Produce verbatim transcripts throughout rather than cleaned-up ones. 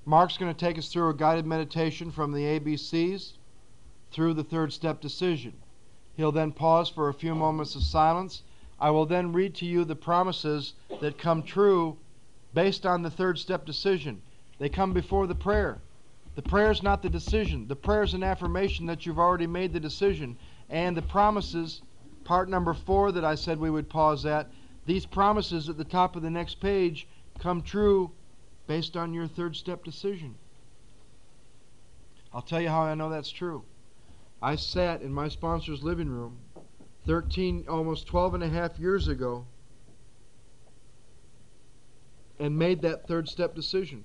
Mark's going to take us through a guided meditation from the A B Cs through the third step decision. He'll then pause for a few moments of silence. I will then read to you the promises that come true based on the third step decision. They come before the prayer. The prayer is not the decision. The prayer is an affirmation that you've already made the decision. And the promises, part number four that I said we would pause at, these promises at the top of the next page come true based on your third step decision. I'll tell you how I know that's true. I sat in my sponsor's living room thirteen, almost twelve and a half years ago and made that third step decision.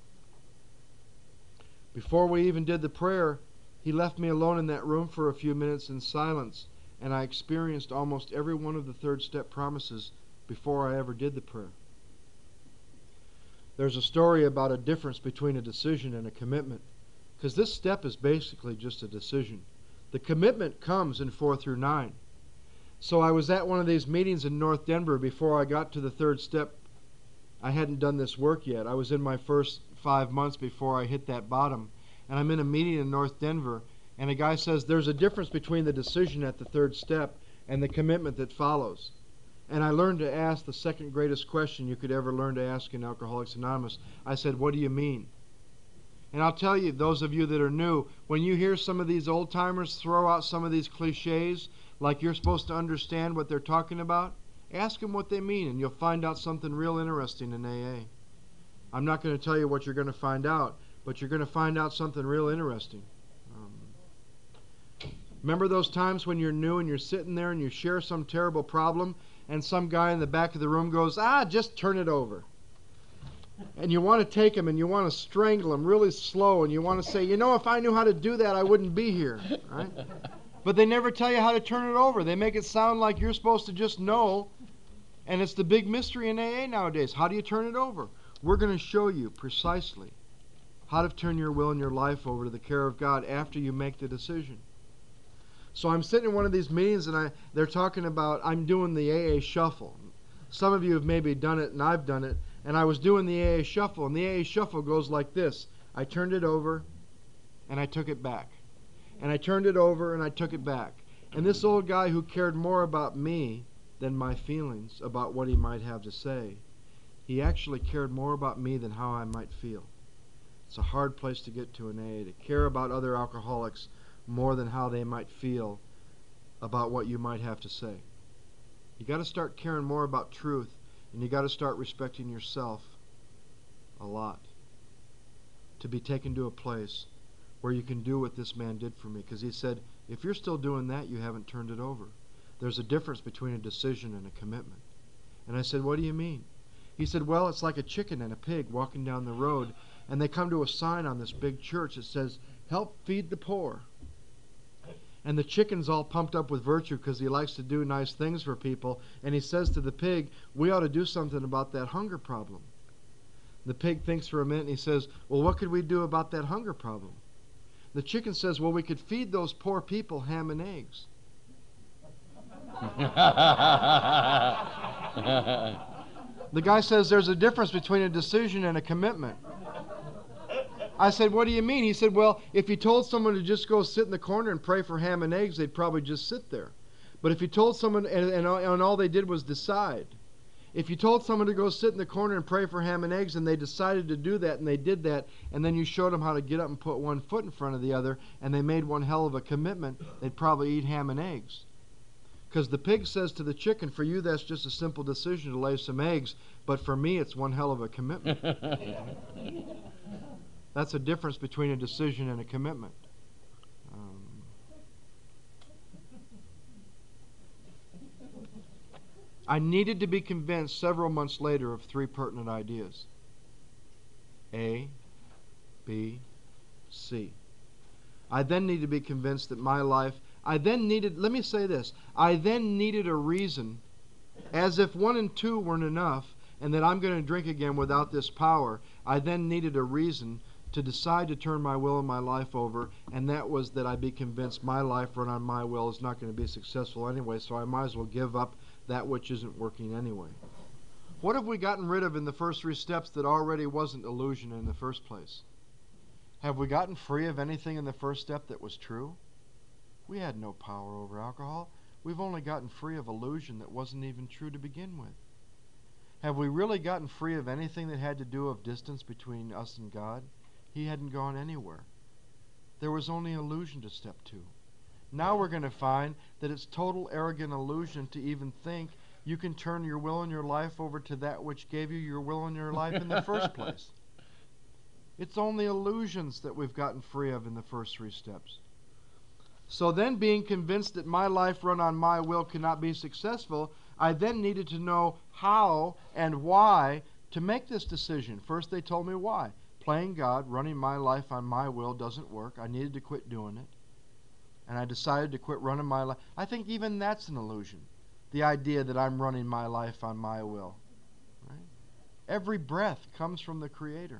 Before we even did the prayer, he left me alone in that room for a few minutes in silence, and I experienced almost every one of the third step promises before I ever did the prayer. There's a story about a difference between a decision and a commitment, because this step is basically just a decision. The commitment comes in four through nine. So I was at one of these meetings in North Denver before I got to the third step. I hadn't done this work yet. I was in my first five months before I hit that bottom. And I'm in a meeting in North Denver, and a guy says there's a difference between the decision at the third step and the commitment that follows. And I learned to ask the second greatest question you could ever learn to ask in Alcoholics Anonymous. I said, what do you mean? And I'll tell you, those of you that are new, when you hear some of these old-timers throw out some of these cliches, like you're supposed to understand what they're talking about, ask them what they mean, and you'll find out something real interesting in A A. I'm not going to tell you what you're going to find out, but you're going to find out something real interesting. Um, remember those times when you're new and you're sitting there and you share some terrible problem, and some guy in the back of the room goes, ah, just turn it over. And you want to take him and you want to strangle him really slow, and you want to say, you know, if I knew how to do that, I wouldn't be here. Right? But they never tell you how to turn it over. They make it sound like you're supposed to just know, and it's the big mystery in A A nowadays. How do you turn it over? We're going to show you precisely how to turn your will and your life over to the care of God after you make the decision. So I'm sitting in one of these meetings, and I, they're talking about, I'm doing the A A shuffle. Some of you have maybe done it, and I've done it. And I was doing the A A shuffle, and the A A shuffle goes like this. I turned it over, and I took it back. And I turned it over, and I took it back. And this old guy who cared more about me than my feelings about what he might have to say, he actually cared more about me than how I might feel. It's a hard place to get to in A A, to care about other alcoholics more than how they might feel about what you might have to say. You got to start caring more about truth, and you got to start respecting yourself a lot to be taken to a place where you can do what this man did for me. Because he said, if you're still doing that, you haven't turned it over. There's a difference between a decision and a commitment. And I said, what do you mean? He said, well, it's like a chicken and a pig walking down the road, and they come to a sign on this big church that says, help feed the poor. And the chicken's all pumped up with virtue because he likes to do nice things for people. And he says to the pig, we ought to do something about that hunger problem. The pig thinks for a minute, and he says, well, what could we do about that hunger problem? The chicken says, well, we could feed those poor people ham and eggs. The guy says there's a difference between a decision and a commitment. I said, what do you mean? He said, well, if you told someone to just go sit in the corner and pray for ham and eggs, they'd probably just sit there. But if you told someone, and, and, and all they did was decide, if you told someone to go sit in the corner and pray for ham and eggs, and they decided to do that, and they did that, and then you showed them how to get up and put one foot in front of the other, and they made one hell of a commitment, they'd probably eat ham and eggs. Because the pig says to the chicken, for you that's just a simple decision to lay some eggs, but for me it's one hell of a commitment. That's a difference between a decision and a commitment. Um, I needed to be convinced several months later of three pertinent ideas. A, B, C. I then needed to be convinced that my life, I then needed, let me say this, I then needed a reason, as if one and two weren't enough, and that I'm going to drink again without this power, I then needed a reason to decide to turn my will and my life over, and that was that I be convinced my life run on my will is not going to be successful anyway, so I might as well give up that which isn't working anyway. What have we gotten rid of in the first three steps that already wasn't illusion in the first place? Have we gotten free of anything in the first step that was true? We had no power over alcohol. We've only gotten free of illusion that wasn't even true to begin with. Have we really gotten free of anything that had to do with distance between us and God? He hadn't gone anywhere. There was only illusion to step two. Now we're going to find that it's total arrogant illusion to even think you can turn your will and your life over to that which gave you your will and your life in the first place. It's only illusions that we've gotten free of in the first three steps. So then, being convinced that my life run on my will cannot be successful, I then needed to know how and why to make this decision. First, they told me why. Playing God, running my life on my will doesn't work. I needed to quit doing it. And I decided to quit running my life. I think even that's an illusion, the idea that I'm running my life on my will. Right? Every breath comes from the Creator.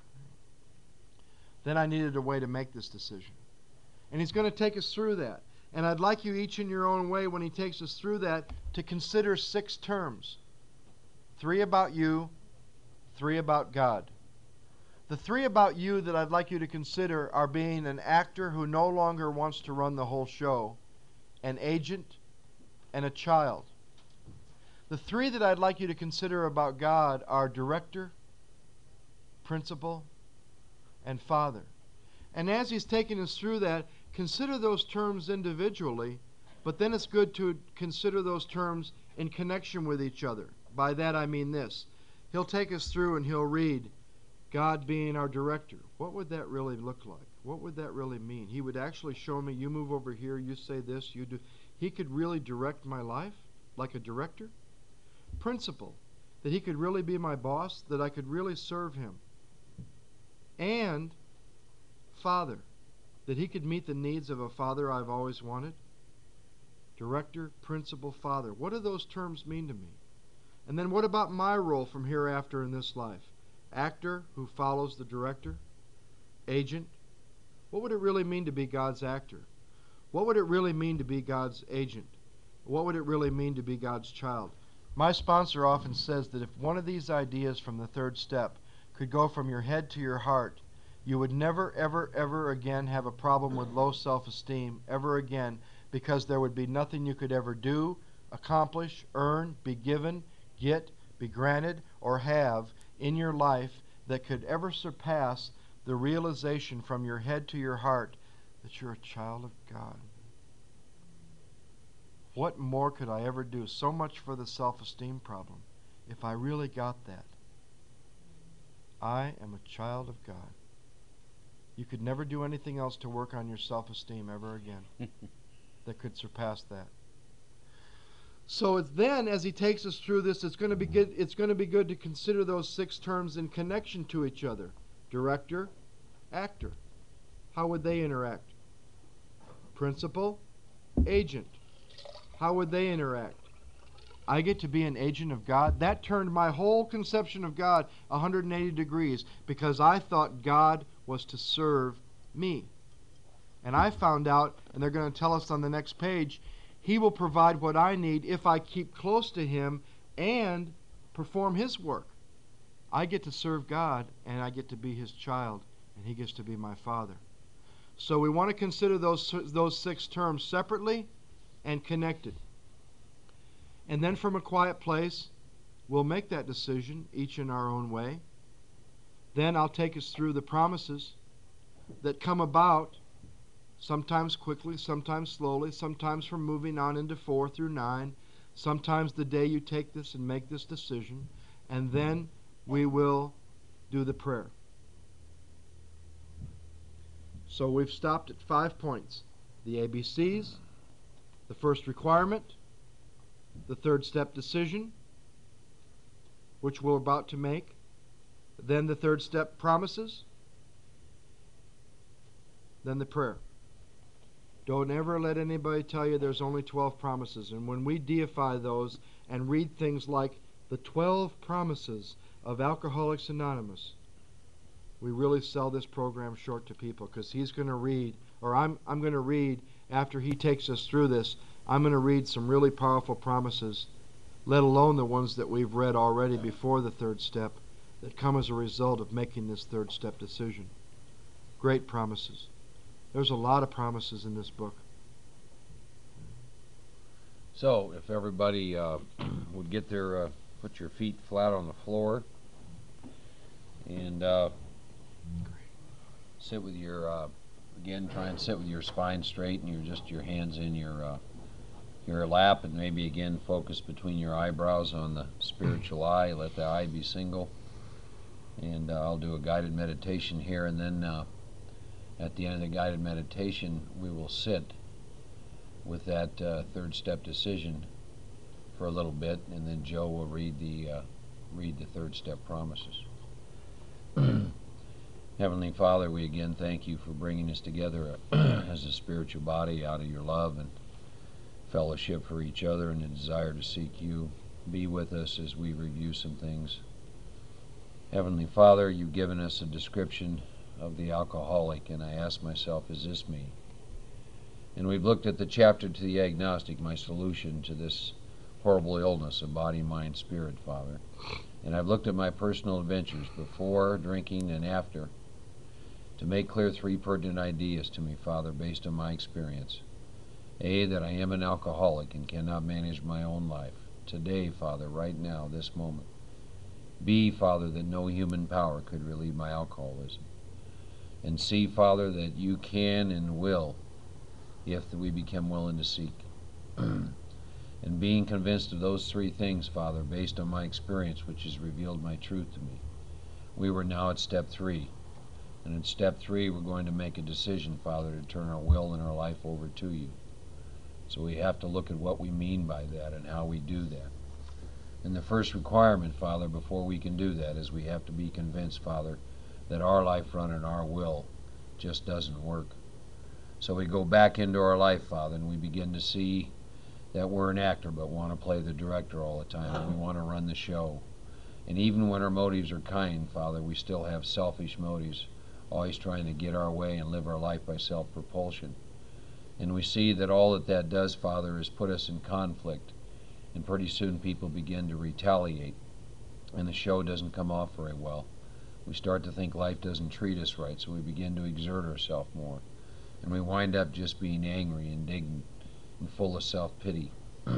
Then I needed a way to make this decision. And He's going to take us through that. And I'd like you each in your own way, when He takes us through that, to consider six terms. Three about you, three about God. The three about you that I'd like you to consider are being an actor who no longer wants to run the whole show, an agent, and a child. The three that I'd like you to consider about God are director, principal, and father. And as He's taking us through that, consider those terms individually, but then it's good to consider those terms in connection with each other. By that I mean this. He'll take us through and He'll read, God being our director. What would that really look like? What would that really mean? He would actually show me, you move over here, you say this, you do. He could really direct my life like a director. Principal, that He could really be my boss, that I could really serve Him. And Father, that He could meet the needs of a father I've always wanted. Director, principal, father. What do those terms mean to me? And then what about my role from hereafter in this life? Actor who follows the director. Agent. What would it really mean to be God's actor? What would it really mean to be God's agent? What would it really mean to be God's child? My sponsor often says that if one of these ideas from the third step could go from your head to your heart, you would never, ever, ever again have a problem with low self-esteem, ever again, because there would be nothing you could ever do, accomplish, earn, be given, get, be granted, or have in your life that could ever surpass the realization from your head to your heart that you're a child of God. What more could I ever do? So much for the self-esteem problem. If I really got that, I am a child of God. You could never do anything else to work on your self-esteem ever again that could surpass that. So it's then, as he takes us through this, it's going to be good, it's going to be good to consider those six terms in connection to each other. Director, actor. How would they interact? Principal, agent. How would they interact? I get to be an agent of God. That turned my whole conception of God one hundred eighty degrees, because I thought God was to serve me. And I found out, and they're going to tell us on the next page, He will provide what I need if I keep close to Him and perform His work. I get to serve God, and I get to be His child, and He gets to be my Father. So we want to consider those, those six terms separately and connected. And then from a quiet place, we'll make that decision, each in our own way. Then I'll take us through the promises that come about, sometimes quickly, sometimes slowly, sometimes from moving on into four through nine, sometimes the day you take this and make this decision, and then we will do the prayer. So we've stopped at five points. The A B Cs, the first requirement, the third step decision, which we're about to make, then the third step promises, then the prayer. Don't ever let anybody tell you there's only twelve promises. And when we deify those and read things like the twelve promises of Alcoholics Anonymous, we really sell this program short to people, because he's going to read, or I'm, I'm going to read, after he takes us through this, I'm going to read some really powerful promises, let alone the ones that we've read already before the third step, that come as a result of making this third step decision. Great promises. There's a lot of promises in this book. So, if everybody uh, would get their, uh, put your feet flat on the floor, and uh, sit with your, uh, again, try and sit with your spine straight, and you're just your hands in your uh, your lap, and maybe again focus between your eyebrows on the spiritual eye. Let the eye be single, and uh, I'll do a guided meditation here, and then uh, at the end of the guided meditation, we will sit with that uh, third step decision for a little bit, and then Joe will read the uh, read the third step promises. Heavenly Father, we again thank you for bringing us together as a spiritual body out of your love and fellowship for each other and a desire to seek you. Be with us as we review some things. Heavenly Father, you've given us a description of the alcoholic, and I ask myself, is this me? And we've looked at the chapter to the agnostic, my solution to this horrible illness of body, mind, spirit, Father. And I've looked at my personal adventures before, drinking, and after to make clear three pertinent ideas to me, Father, based on my experience. A, that I am an alcoholic and cannot manage my own life. Today, Father, right now, this moment. B, Father, that no human power could relieve my alcoholism. And C, Father, that you can and will if we become willing to seek. And being convinced of those three things, Father, based on my experience, which has revealed my truth to me, we were now at step three. And in step three, we're going to make a decision, Father, to turn our will and our life over to you. So we have to look at what we mean by that and how we do that. And the first requirement, Father, before we can do that is we have to be convinced, Father, that our life run and our will just doesn't work. So we go back into our life, Father, and we begin to see that we're an actor but want to play the director all the time, and we want to run the show. And even when our motives are kind, Father, we still have selfish motives, always trying to get our way and live our life by self-propulsion. And we see that all that that does, Father, is put us in conflict, and pretty soon people begin to retaliate, and the show doesn't come off very well. We start to think life doesn't treat us right, so we begin to exert ourselves more. And we wind up just being angry, indignant, and full of self-pity.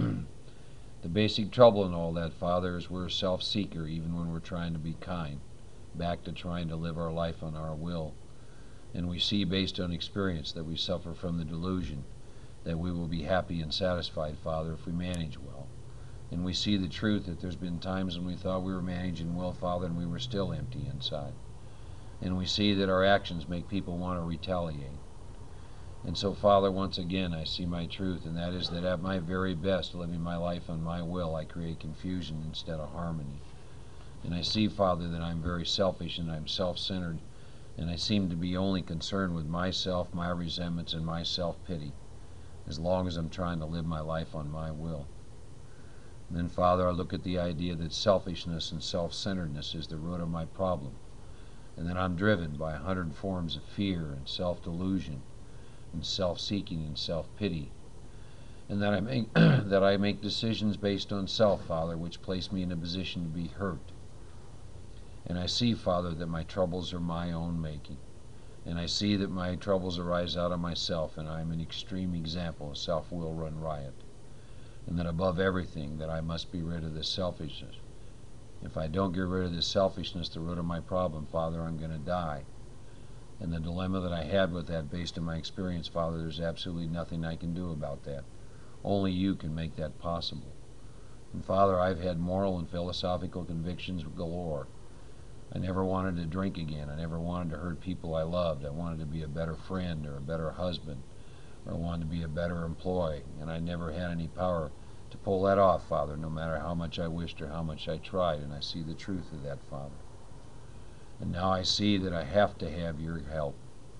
The basic trouble in all that, Father, is we're a self-seeker even when we're trying to be kind, back to trying to live our life on our will. And we see based on experience that we suffer from the delusion that we will be happy and satisfied, Father, if we manage well. And we see the truth that there's been times when we thought we were managing well, Father, and we were still empty inside. And we see that our actions make people want to retaliate. And so, Father, once again, I see my truth, and that is that at my very best, living my life on my will, I create confusion instead of harmony. And I see, Father, that I'm very selfish and I'm self-centered, and I seem to be only concerned with myself, my resentments, and my self-pity, as long as I'm trying to live my life on my will. And then, Father, I look at the idea that selfishness and self-centeredness is the root of my problem, and that I'm driven by a hundred forms of fear and self-delusion, and self-seeking and self-pity, and that I make that I make decisions based on self, Father, which place me in a position to be hurt. And I see, Father, that my troubles are my own making, and I see that my troubles arise out of myself, and I am an extreme example of self-will run riot, and that above everything, that I must be rid of this selfishness. If I don't get rid of this selfishness, the root of my problem, Father, I'm going to die. And the dilemma that I had with that, based on my experience, Father, there's absolutely nothing I can do about that. Only you can make that possible. And Father, I've had moral and philosophical convictions galore. I never wanted to drink again. I never wanted to hurt people I loved. I wanted to be a better friend or a better husband, or I wanted to be a better employee. And I never had any power to pull that off, Father, no matter how much I wished or how much I tried. And I see the truth of that, Father. And now I see that I have to have your help.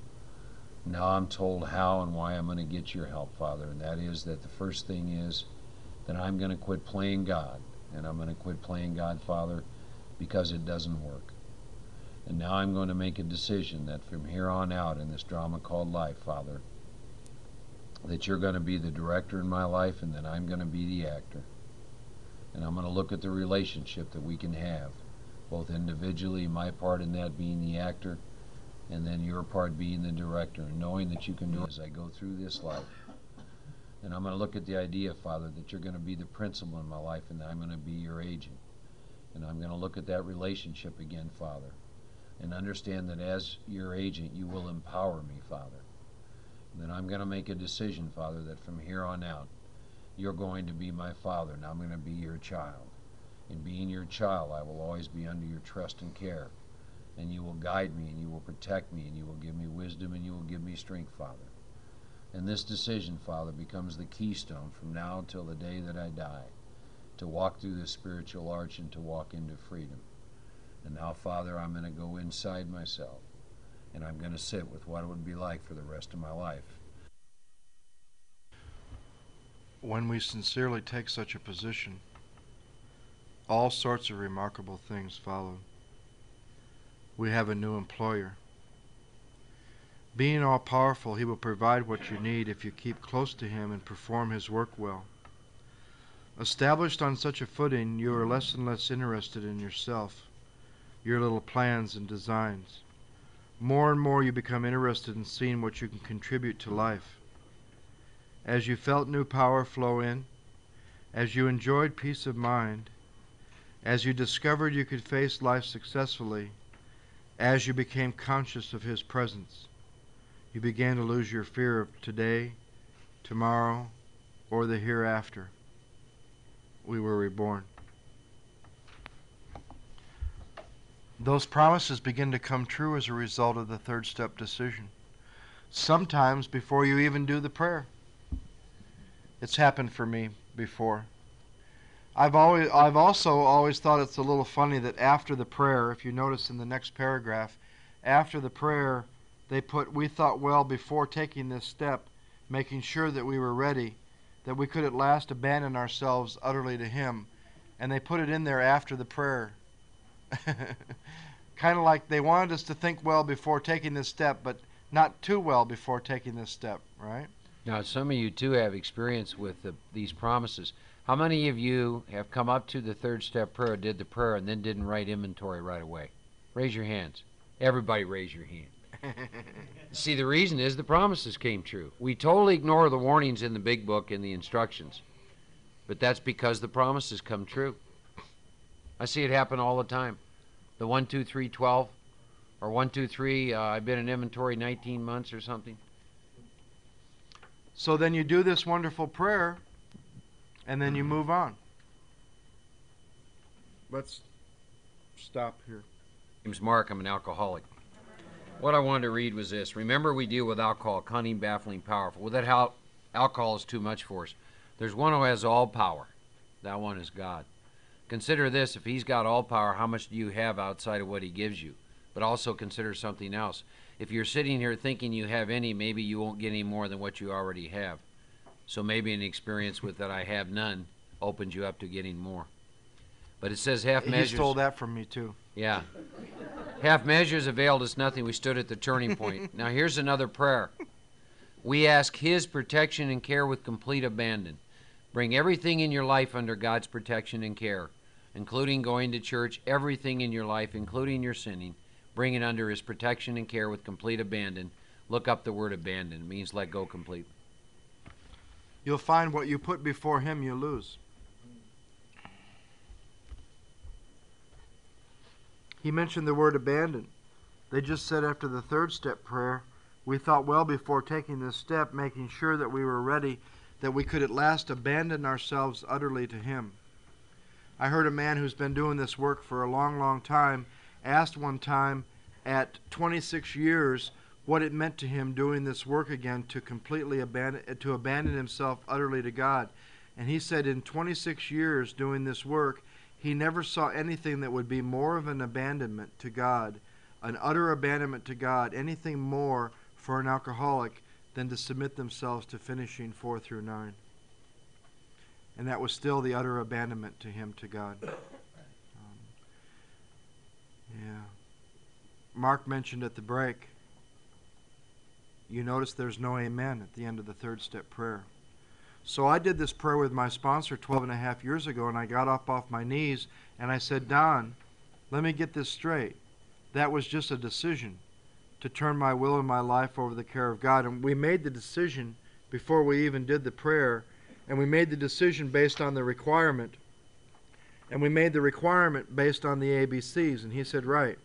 Now I'm told how and why I'm going to get your help, Father, and that is that the first thing is that I'm going to quit playing God, and I'm going to quit playing God, Father, because it doesn't work. And now I'm going to make a decision that from here on out in this drama called life, Father, that you're going to be the director in my life and that I'm going to be the actor. And I'm going to look at the relationship that we can have, both individually, my part in that being the actor, and then your part being the director, and knowing that you can do it as I go through this life. And I'm going to look at the idea, Father, that you're going to be the principal in my life and that I'm going to be your agent. And I'm going to look at that relationship again, Father, and understand that as your agent, you will empower me, Father. And then I'm going to make a decision, Father, that from here on out, you're going to be my Father, and I'm going to be your child. In being your child, I will always be under your trust and care. And you will guide me, and you will protect me, and you will give me wisdom, and you will give me strength, Father. And this decision, Father, becomes the keystone from now until the day that I die, to walk through the spiritual arch and to walk into freedom. And now, Father, I'm going to go inside myself, and I'm going to sit with what it would be like for the rest of my life. When we sincerely take such a position, all sorts of remarkable things follow. We have a new employer. Being all-powerful, he will provide what you need if you keep close to him and perform his work well. Established on such a footing, you are less and less interested in yourself, your little plans and designs. More and more you become interested in seeing what you can contribute to life. As you felt new power flow in, as you enjoyed peace of mind, as you discovered you could face life successfully, as you became conscious of his presence, you began to lose your fear of today, tomorrow, or the hereafter. We were reborn. Those promises begin to come true as a result of the third step decision. Sometimes before you even do the prayer. It's happened for me before. I've always, I've also always thought it's a little funny that after the prayer, if you notice in the next paragraph, after the prayer, they put, we thought well before taking this step, making sure that we were ready, that we could at last abandon ourselves utterly to him. And they put it in there after the prayer. Kind of like they wanted us to think well before taking this step, but not too well before taking this step, right? Now, some of you, too, have experience with the, these promises. How many of you have come up to the third step prayer, did the prayer, and then didn't write inventory right away? Raise your hands. Everybody raise your hand. See, the reason is the promises came true. We totally ignore the warnings in the big book and the instructions, but that's because the promises come true. I see it happen all the time. The one, two, three, twelve, or one, two, three, uh, I've been in inventory nineteen months or something. So then you do this wonderful prayer, and then you move on. Let's stop here. My name's Mark. I'm an alcoholic. What I wanted to read was this. Remember, we deal with alcohol, cunning, baffling, powerful. Well, that how alcohol is too much for us. There's one who has all power. That one is God. Consider this. If he's got all power, how much do you have outside of what he gives you? But also consider something else. If you're sitting here thinking you have any, maybe you won't get any more than what you already have. So maybe an experience with that I have none opens you up to getting more. But it says half measures. He stole that from me too. Yeah. Half measures availed us nothing. We stood at the turning point. Now here's another prayer. We ask his protection and care with complete abandon. Bring everything in your life under God's protection and care, including going to church, everything in your life, including your sinning. Bring it under his protection and care with complete abandon. Look up the word abandon. It means let go completely. You'll find what you put before him, you lose. He mentioned the word abandon. They just said after the third step prayer, we thought well before taking this step, making sure that we were ready, that we could at last abandon ourselves utterly to him. I heard a man who's been doing this work for a long, long time asked one time at twenty-six years what it meant to him doing this work again to completely abandon, to abandon himself utterly to God. And he said in twenty-six years doing this work, he never saw anything that would be more of an abandonment to God, an utter abandonment to God, anything more for an alcoholic than to submit themselves to finishing four through nine. And that was still the utter abandonment to him, to God. Um, yeah. Mark mentioned at the break, you notice there's no amen at the end of the third step prayer. So I did this prayer with my sponsor twelve and a half years ago, and I got up off my knees and I said, Don, let me get this straight. That was just a decision. to turn my will and my life over the care of God. And we made the decision before we even did the prayer, and we made the decision based on the requirement. And we made the requirement based on the A B Cs. And he said, right.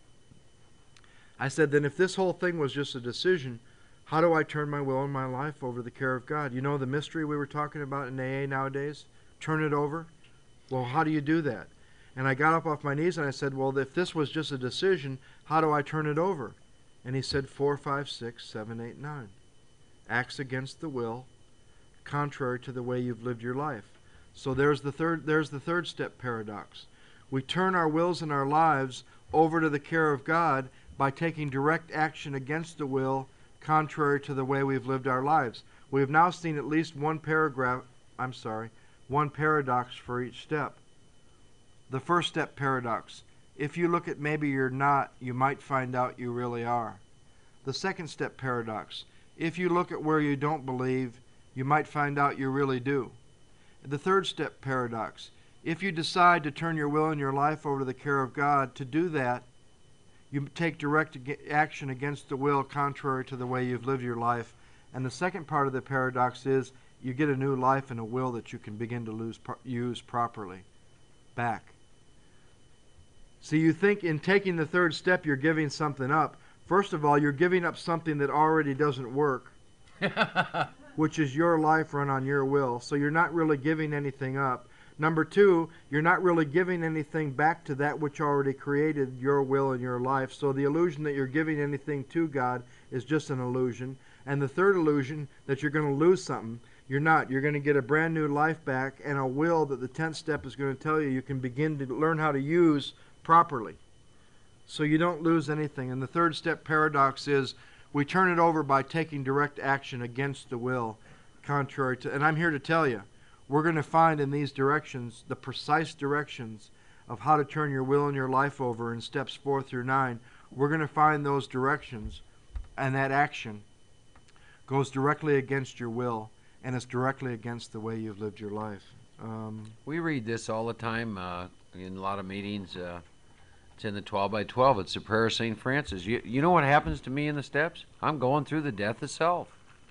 I said, then if this whole thing was just a decision, how do I turn my will and my life over the care of God? You know the mystery we were talking about in A A nowadays? Turn it over? Well, how do you do that? And I got up off my knees and I said, well, if this was just a decision, how do I turn it over? And he said, four, five, six, seven, eight, nine. Acts against the will, contrary to the way you've lived your life. So there's the third, there's the third step paradox. We turn our wills and our lives over to the care of God by taking direct action against the will, contrary to the way we've lived our lives. We have now seen at least one paragraph, I'm sorry, one paradox for each step. The first step paradox. If you look at maybe you're not, you might find out you really are. The second step paradox. If you look at where you don't believe, you might find out you really do. The third step paradox. If you decide to turn your will and your life over to the care of God, to do that, you take direct action against the will contrary to the way you've lived your life. And the second part of the paradox is you get a new life and a will that you can begin to lose, use properly back. See, you think in taking the third step you're giving something up. First of all, you're giving up something that already doesn't work, which is your life run on your will. So you're not really giving anything up. Number two, you're not really giving anything back to that which already created your will and your life. So the illusion that you're giving anything to God is just an illusion. And the third illusion, that you're going to lose something, you're not. You're going to get a brand new life back and a will that the tenth step is going to tell you you can begin to learn how to use properly. So you don't lose anything. And the third step paradox is we turn it over by taking direct action against the will, contrary to, and I'm here to tell you, we're going to find in these directions, the precise directions of how to turn your will and your life over in steps four through nine. We're going to find those directions, and that action goes directly against your will, and it's directly against the way you've lived your life. Um, we read this all the time uh, in a lot of meetings. Uh, it's in the twelve by twelve. It's the prayer of Saint Francis. You, you know what happens to me in the steps? I'm going through the death of self.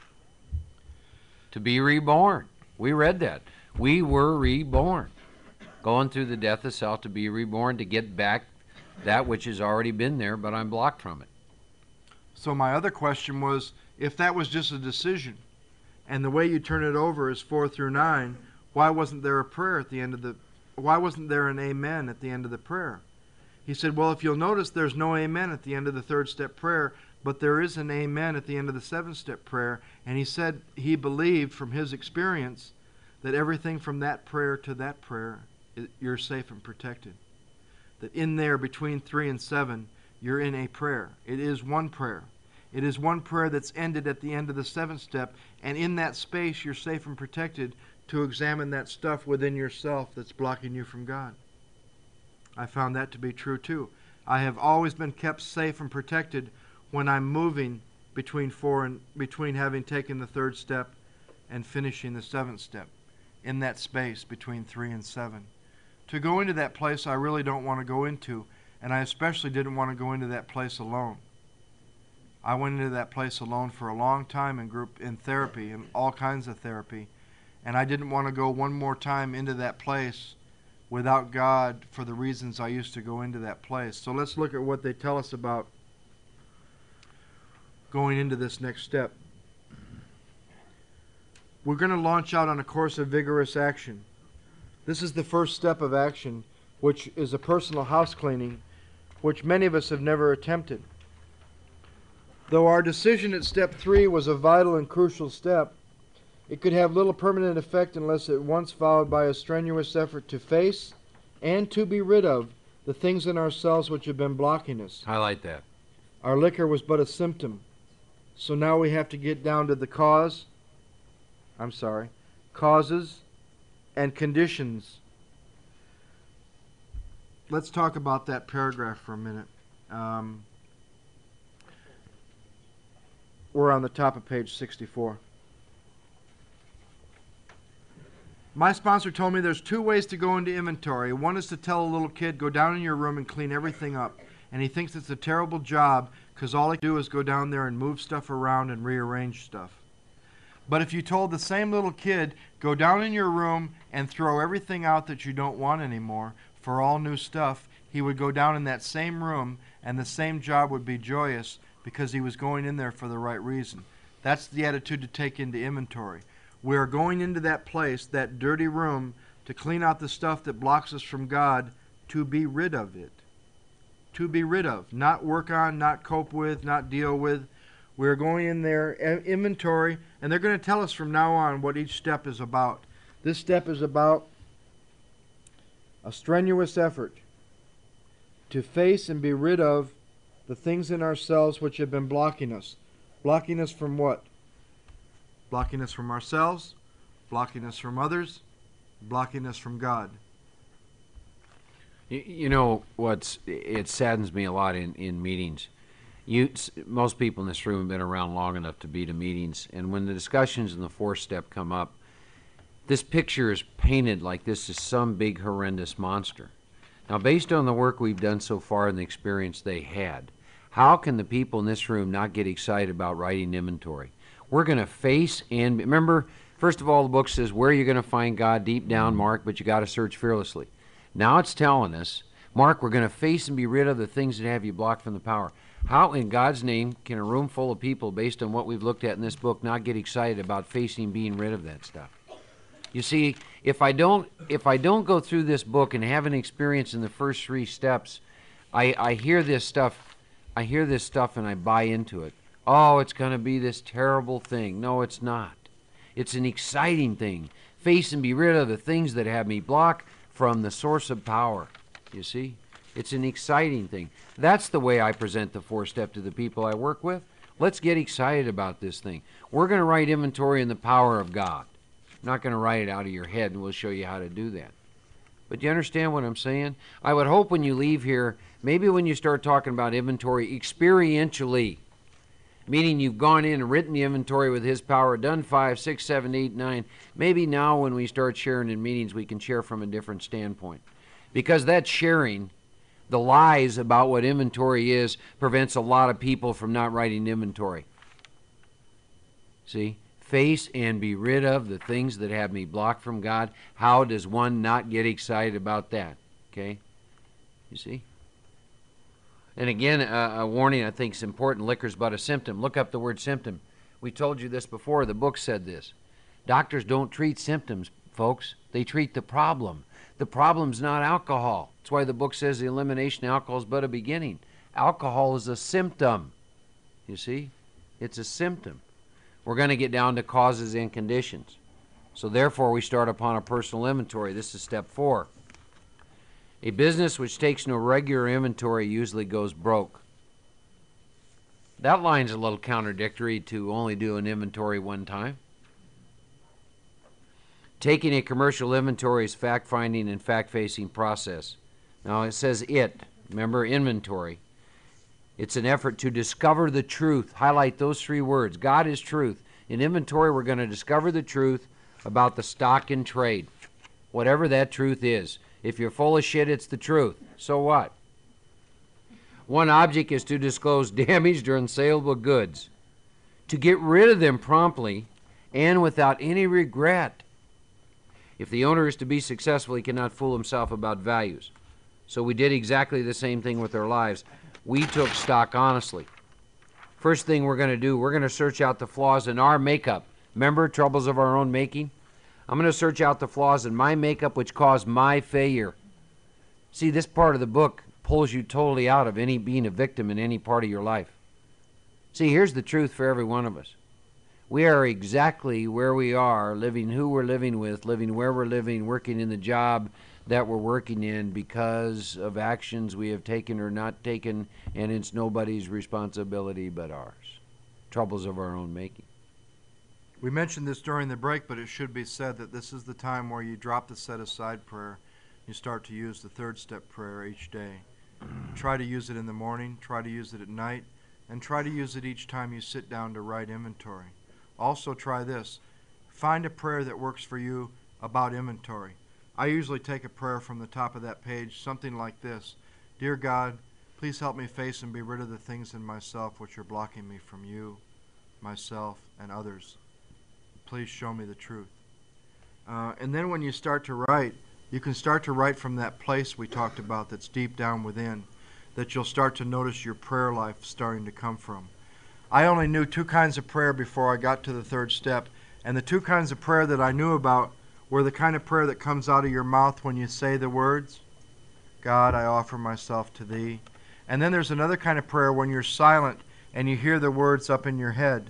To be reborn. We read that. We were reborn. Going through the death of self to be reborn, to get back that which has already been there, but I'm blocked from it. So my other question was, if that was just a decision, and the way you turn it over is four through nine, why wasn't there a prayer at the end of the, why wasn't there an amen at the end of the prayer? He said, well, if you'll notice, there's no amen at the end of the third step prayer, but there is an amen at the end of the seventh step prayer. And he said he believed from his experience that everything from that prayer to that prayer, you're safe and protected. That in there between three and seven, you're in a prayer. It is one prayer. It is one prayer that's ended at the end of the seventh step, and in that space you're safe and protected to examine that stuff within yourself that's blocking you from God. I found that to be true too. I have always been kept safe and protected when I'm moving between four and between having taken the third step and finishing the seventh step, in that space between three and seven. To go into that place I really don't want to go into, and I especially didn't want to go into that place alone. I went into that place alone for a long time in group in therapy and all kinds of therapy, and I didn't want to go one more time into that place without God for the reasons I used to go into that place. So let's look at what they tell us about going into this next step. We're going to launch out on a course of vigorous action. This is the first step of action, which is a personal house cleaning, which many of us have never attempted. Though our decision at step three was a vital and crucial step, it could have little permanent effect unless at once followed by a strenuous effort to face and to be rid of the things in ourselves which have been blocking us. Highlight that. Our liquor was but a symptom. So now we have to get down to the cause, I'm sorry, causes and conditions. Let's talk about that paragraph for a minute. Um, we're on the top of page sixty-four. My sponsor told me there's two ways to go into inventory. One is to tell a little kid, go down in your room and clean everything up. and he thinks it's a terrible job because all he can do is go down there and move stuff around and rearrange stuff. But if you told the same little kid, go down in your room and throw everything out that you don't want anymore for all new stuff, he would go down in that same room and the same job would be joyous because he was going in there for the right reason. That's the attitude to take into inventory. We're going into that place, that dirty room, to clean out the stuff that blocks us from God, to be rid of it. To be rid of. Not work on, not cope with, not deal with. We're going in there, inventory, and they're going to tell us from now on what each step is about. This step is about a strenuous effort to face and be rid of the things in ourselves which have been blocking us. Blocking us from what? Blocking us from ourselves, blocking us from others, blocking us from God. You, you know, what's it saddens me a lot in, in meetings. You, most people in this room have been around long enough to be to meetings, and when the discussions in the fourth step come up, this picture is painted like this is some big horrendous monster. Now, based on the work we've done so far and the experience they had, how can the people in this room not get excited about writing inventory? We're going to face and remember, first of all, the book says where you're going to find God deep down, Mark, but you got to search fearlessly. Now it's telling us, Mark, we're going to face and be rid of the things that have you blocked from the power. How in God's name can a room full of people, based on what we've looked at in this book, not get excited about facing being rid of that stuff? You see, if I don't if I don't go through this book and have an experience in the first three steps, I, I hear this stuff I hear this stuff and I buy into it. Oh, it's going to be this terrible thing. No, it's not. It's an exciting thing. Face and be rid of the things that have me blocked from the source of power. You see? It's an exciting thing. That's the way I present the fourth step to the people I work with. Let's get excited about this thing. We're going to write inventory in the power of God. I'm not going to write it out of your head, and we'll show you how to do that. But do you understand what I'm saying? I would hope when you leave here, maybe when you start talking about inventory experientially, meaning you've gone in and written the inventory with His power, done five, six, seven, eight, nine, maybe now when we start sharing in meetings, we can share from a different standpoint. Because that sharing, the lies about what inventory is, prevents a lot of people from not writing inventory. See? Face and be rid of the things that have me blocked from God. How does one not get excited about that? Okay? You see? And again, uh, a warning I think is important. Liquor's but a symptom. Look up the word symptom. We told you this before. The book said this. Doctors don't treat symptoms, folks. They treat the problem. The problem's not alcohol. That's why the book says the elimination of alcohol is but a beginning. Alcohol is a symptom. You see? It's a symptom. We're going to get down to causes and conditions. So therefore, we start upon a personal inventory. This is step four. A business which takes no regular inventory usually goes broke. That line's a little contradictory to only do an inventory one time. Taking a commercial inventory is fact-finding and fact-facing process. Now it says it. Remember, inventory. It's an effort to discover the truth. Highlight those three words. God is truth. In inventory, we're going to discover the truth about the stock in trade, whatever that truth is. If you're full of shit, it's the truth. So what? One object is to disclose damaged or unsaleable goods, to get rid of them promptly and without any regret. If the owner is to be successful, he cannot fool himself about values. So we did exactly the same thing with our lives. We took stock honestly. First thing we're going to do, we're going to search out the flaws in our makeup. Remember, troubles of our own making? I'm going to search out the flaws in my makeup which caused my failure. See, this part of the book pulls you totally out of any being a victim in any part of your life. See, here's the truth for every one of us. We are exactly where we are, living who we're living with, living where we're living, working in the job that we're working in because of actions we have taken or not taken, and it's nobody's responsibility but ours. Troubles of our own making. We mentioned this during the break, but it should be said that this is the time where you drop the set-aside prayer. You start to use the third step prayer each day. Try to use it in the morning, try to use it at night, and try to use it each time you sit down to write inventory. Also try this. Find a prayer that works for you about inventory. I usually take a prayer from the top of that page, something like this. Dear God, Please help me face and be rid of the things in myself which are blocking me from you, myself, and others. Please show me the truth. Uh, and then when you start to write, you can start to write from that place we talked about that's deep down within, that you'll start to notice your prayer life starting to come from. I only knew two kinds of prayer before I got to the third step, and the two kinds of prayer that I knew about were the kind of prayer that comes out of your mouth when you say the words, God, I offer myself to thee. And then there's another kind of prayer when you're silent and you hear the words up in your head.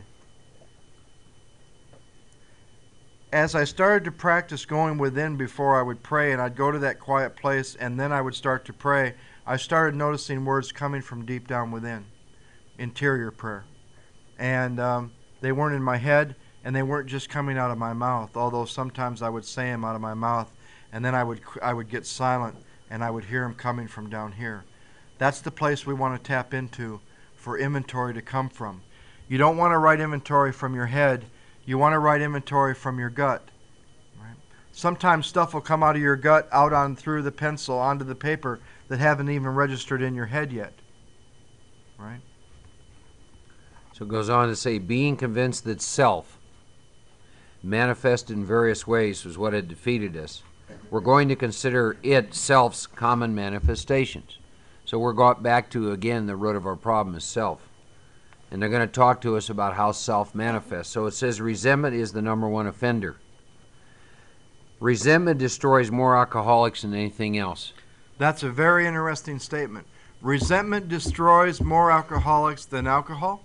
As I started to practice going within before I would pray, and I'd go to that quiet place and then I would start to pray, I started noticing words coming from deep down within, interior prayer. And um, they weren't in my head, and they weren't just coming out of my mouth, although sometimes I would say them out of my mouth, and then I would I would get silent and I would hear them coming from down here. That's the place we want to tap into for inventory to come from. You don't want to write inventory from your head. You want to write inventory from your gut. Right? Sometimes stuff will come out of your gut, out on through the pencil, onto the paper that haven't even registered in your head yet. Right? So it goes on to say, being convinced that self, manifested in various ways, was what had defeated us, we're going to consider it self's common manifestations. So we're got back to, again, the root of our problem is self. And they're going to talk to us about how self manifests. So it says resentment is the number one offender. Resentment destroys more alcoholics than anything else. That's a very interesting statement. Resentment destroys more alcoholics than alcohol?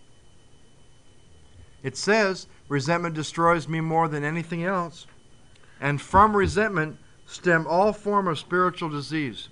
It says, resentment destroys me more than anything else. And from resentment stem all form of spiritual disease.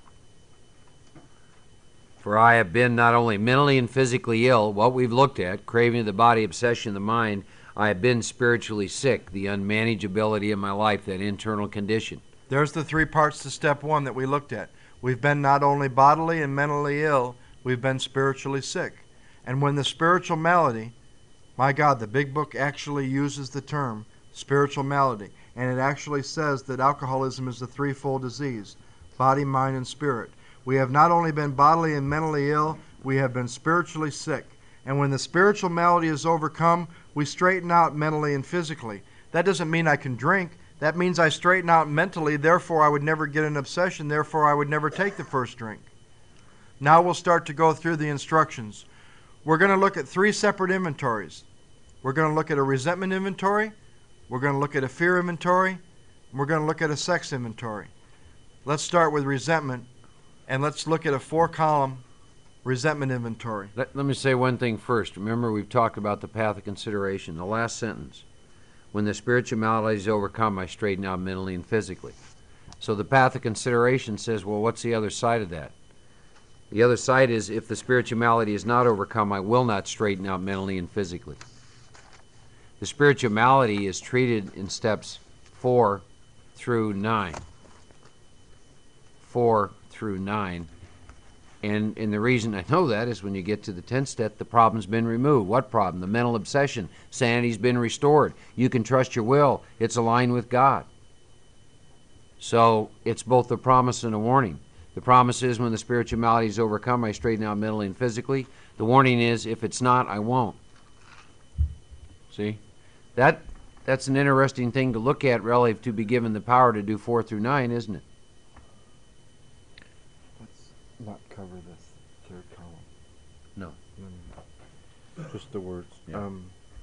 For I have been not only mentally and physically ill, what we've looked at, craving of the body, obsession of the mind, I have been spiritually sick, the unmanageability of my life, that internal condition. There's the three parts to step one that we looked at. We've been not only bodily and mentally ill, we've been spiritually sick. And when the spiritual malady, my God, the big book actually uses the term spiritual malady, and it actually says that alcoholism is a threefold disease, body, mind, and spirit. We have not only been bodily and mentally ill, we have been spiritually sick. And when the spiritual malady is overcome, we straighten out mentally and physically. That doesn't mean I can drink. That means I straighten out mentally, therefore I would never get an obsession, therefore I would never take the first drink. Now we'll start to go through the instructions. We're going to look at three separate inventories. We're going to look at a resentment inventory, we're going to look at a fear inventory, and we're going to look at a sex inventory. Let's start with resentment, and let's look at a four-column resentment inventory. Let, let me say one thing first. Remember, we've talked about the path of consideration. The last sentence. When the spiritual malady is overcome, I straighten out mentally and physically. So the path of consideration says, well, what's the other side of that? The other side is, if the spiritual malady is not overcome, I will not straighten out mentally and physically. The spiritual malady is treated in steps four through nine. Four through nine. And, and the reason I know that is when you get to the tenth step, the problem's been removed. What problem? The mental obsession. Sanity's been restored. You can trust your will. It's aligned with God. So it's both a promise and a warning. The promise is when the spiritual malady is overcome, I straighten out mentally and physically. The warning is if it's not, I won't. See? That that's an interesting thing to look at relative to be given the power to do four through nine, isn't it? Let's not cover this third column. No. No, no. Just the words. Yeah. Um,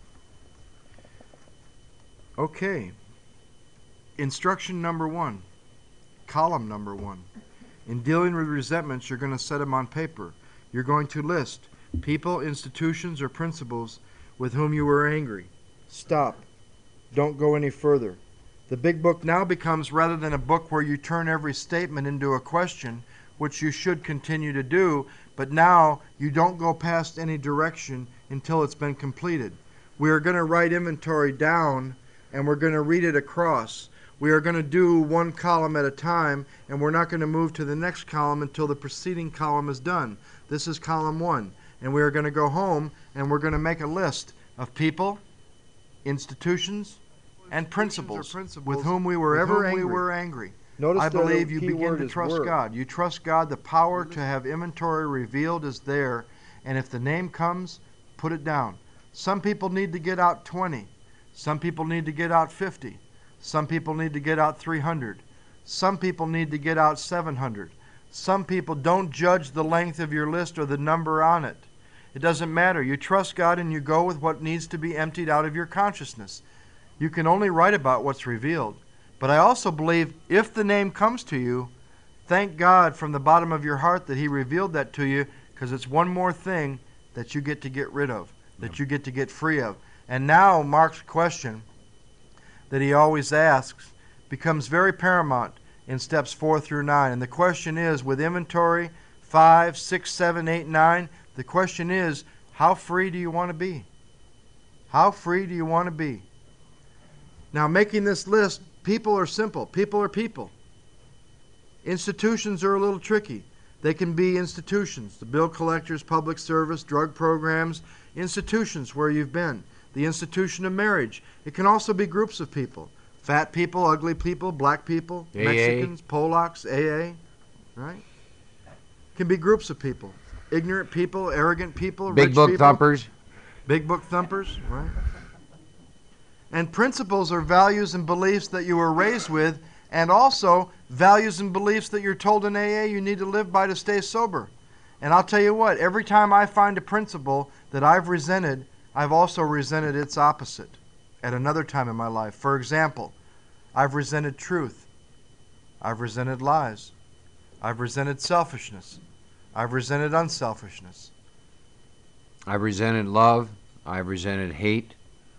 okay. Instruction number one, column number one. In dealing with resentments, you're going to set them on paper. You're going to list people, institutions, or principles with whom you were angry. Stop. Don't go any further. The big book now becomes, rather than a book where you turn every statement into a question, which you should continue to do, but now you don't go past any direction until it's been completed. We are going to write inventory down, and we're going to read it across. We are going to do one column at a time, and we're not going to move to the next column until the preceding column is done. This is column one. And we are going to go home, and we're going to make a list of people, institutions, and principles with whom we were ever angry. Notice I that believe the you key begin word to is trust word. God. You trust God. The power to have inventory revealed is there. And if the name comes, put it down. Some people need to get out twenty. Some people need to get out fifty. Some people need to get out three hundred. Some people need to get out seven hundred. Some people don't judge the length of your list or the number on it. It doesn't matter. You trust God and you go with what needs to be emptied out of your consciousness. You can only write about what's revealed. But I also believe if the name comes to you, thank God from the bottom of your heart that He revealed that to you, because it's one more thing that you get to get rid of, that you get to get free of. And now Mark's question that he always asks becomes very paramount in steps four through nine. And the question is, with inventory five, six, seven, eight, nine, the question is, how free do you want to be? How free do you want to be? Now, making this list, people are simple. People are people. Institutions are a little tricky. They can be institutions, the bill collectors, public service, drug programs, institutions where you've been. The institution of marriage. It can also be groups of people. Fat people, ugly people, black people, A A. Mexicans, Polacks, A A, right? It can be groups of people. Ignorant people, arrogant people, Big rich book people. thumpers. Big book thumpers, right? And principles are values and beliefs that you were raised with, and also values and beliefs that you're told in A A you need to live by to stay sober. And I'll tell you what, every time I find a principle that I've resented, I've also resented its opposite at another time in my life. For example, I've resented truth. I've resented lies. I've resented selfishness. I've resented unselfishness. I've resented love. I've resented hate.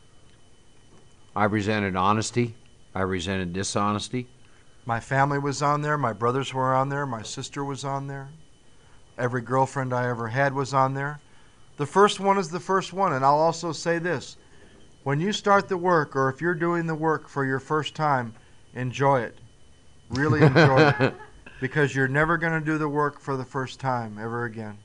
I've resented honesty. I've resented dishonesty. My family was on there. My brothers were on there. My sister was on there. Every girlfriend I ever had was on there. The first one is the first one. And I'll also say this. When you start the work, or if you're doing the work for your first time, enjoy it. Really enjoy it. Because you're never going to do the work for the first time ever again.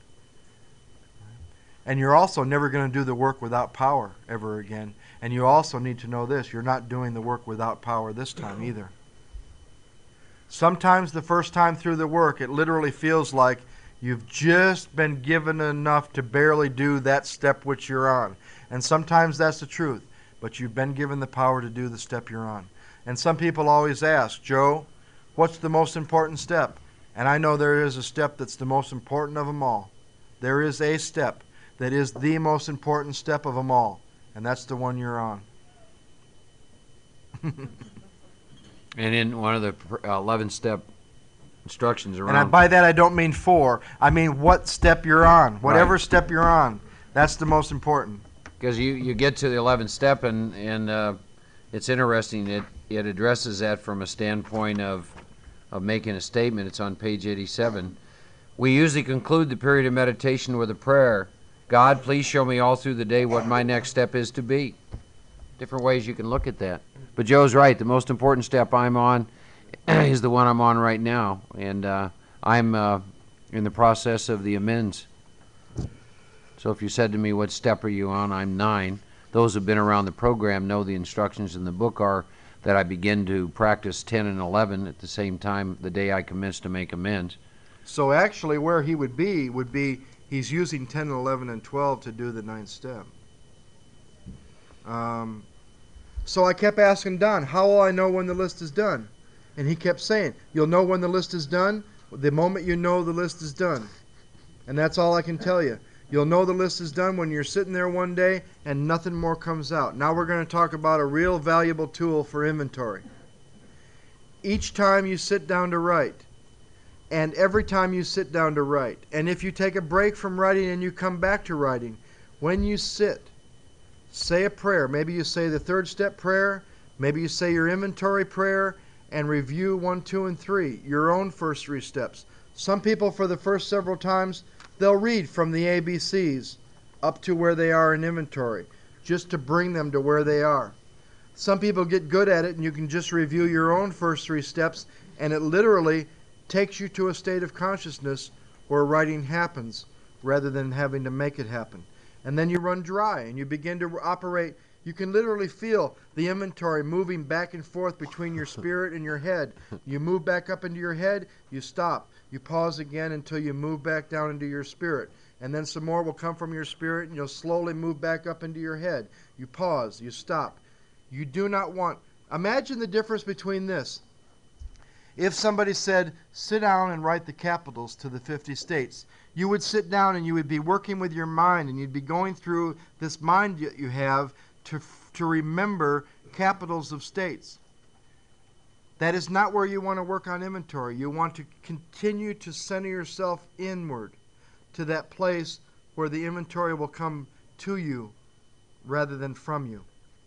And you're also never going to do the work without power ever again. And you also need to know this. You're not doing the work without power this time either. Sometimes the first time through the work, it literally feels like you've just been given enough to barely do that step which you're on. And sometimes that's the truth. But you've been given the power to do the step you're on. And some people always ask, Joe, what's the most important step? And I know there is a step that's the most important of them all. There is a step that is the most important step of them all. And that's the one you're on. And in one of the eleven-step instructions around... And I, by that I don't mean four. I mean what step you're on. Whatever Right. step you're on. That's the most important. Because you, you get to the eleventh step, and, and uh, it's interesting. It, it addresses that from a standpoint of, of making a statement. It's on page eighty-seven. We usually conclude the period of meditation with a prayer. God, please show me all through the day what my next step is to be. Different ways you can look at that. But Joe's right. The most important step I'm on is the one I'm on right now. And uh, I'm uh, in the process of the amends. So if you said to me, what step are you on? I'm nine. Those who've been around the program know the instructions in the book are that I begin to practice ten and eleven at the same time the day I commence to make amends. So actually where he would be would be he's using ten, eleven, and twelve to do the ninth step. Um, so I kept asking Don, how will I know when the list is done? And he kept saying, you'll know when the list is done the moment you know the list is done. And that's all I can tell you. You'll know the list is done when you're sitting there one day and nothing more comes out. Now we're going to talk about a real valuable tool for inventory. Each time you sit down to write, and every time you sit down to write, and if you take a break from writing and you come back to writing, when you sit, say a prayer. Maybe you say the third step prayer, maybe you say your inventory prayer, and review one, two, and three, your own first three steps. Some people, for the first several times, they'll read from the A B Cs up to where they are in inventory, just to bring them to where they are. Some people get good at it, and you can just review your own first three steps, and it literally takes you to a state of consciousness where writing happens rather than having to make it happen. And then you run dry, and you begin to operate You can literally feel the inventory moving back and forth between your spirit and your head. You move back up into your head, you stop. You pause again until you move back down into your spirit. And then some more will come from your spirit, and you'll slowly move back up into your head. You pause, you stop. You do not want... Imagine the difference between this. If somebody said, sit down and write the capitals to the fifty states, you would sit down and you would be working with your mind, and you'd be going through this mind that you have to, to remember capitals of states. That is not where you want to work on inventory. You want to continue to center yourself inward to that place where the inventory will come to you rather than from you.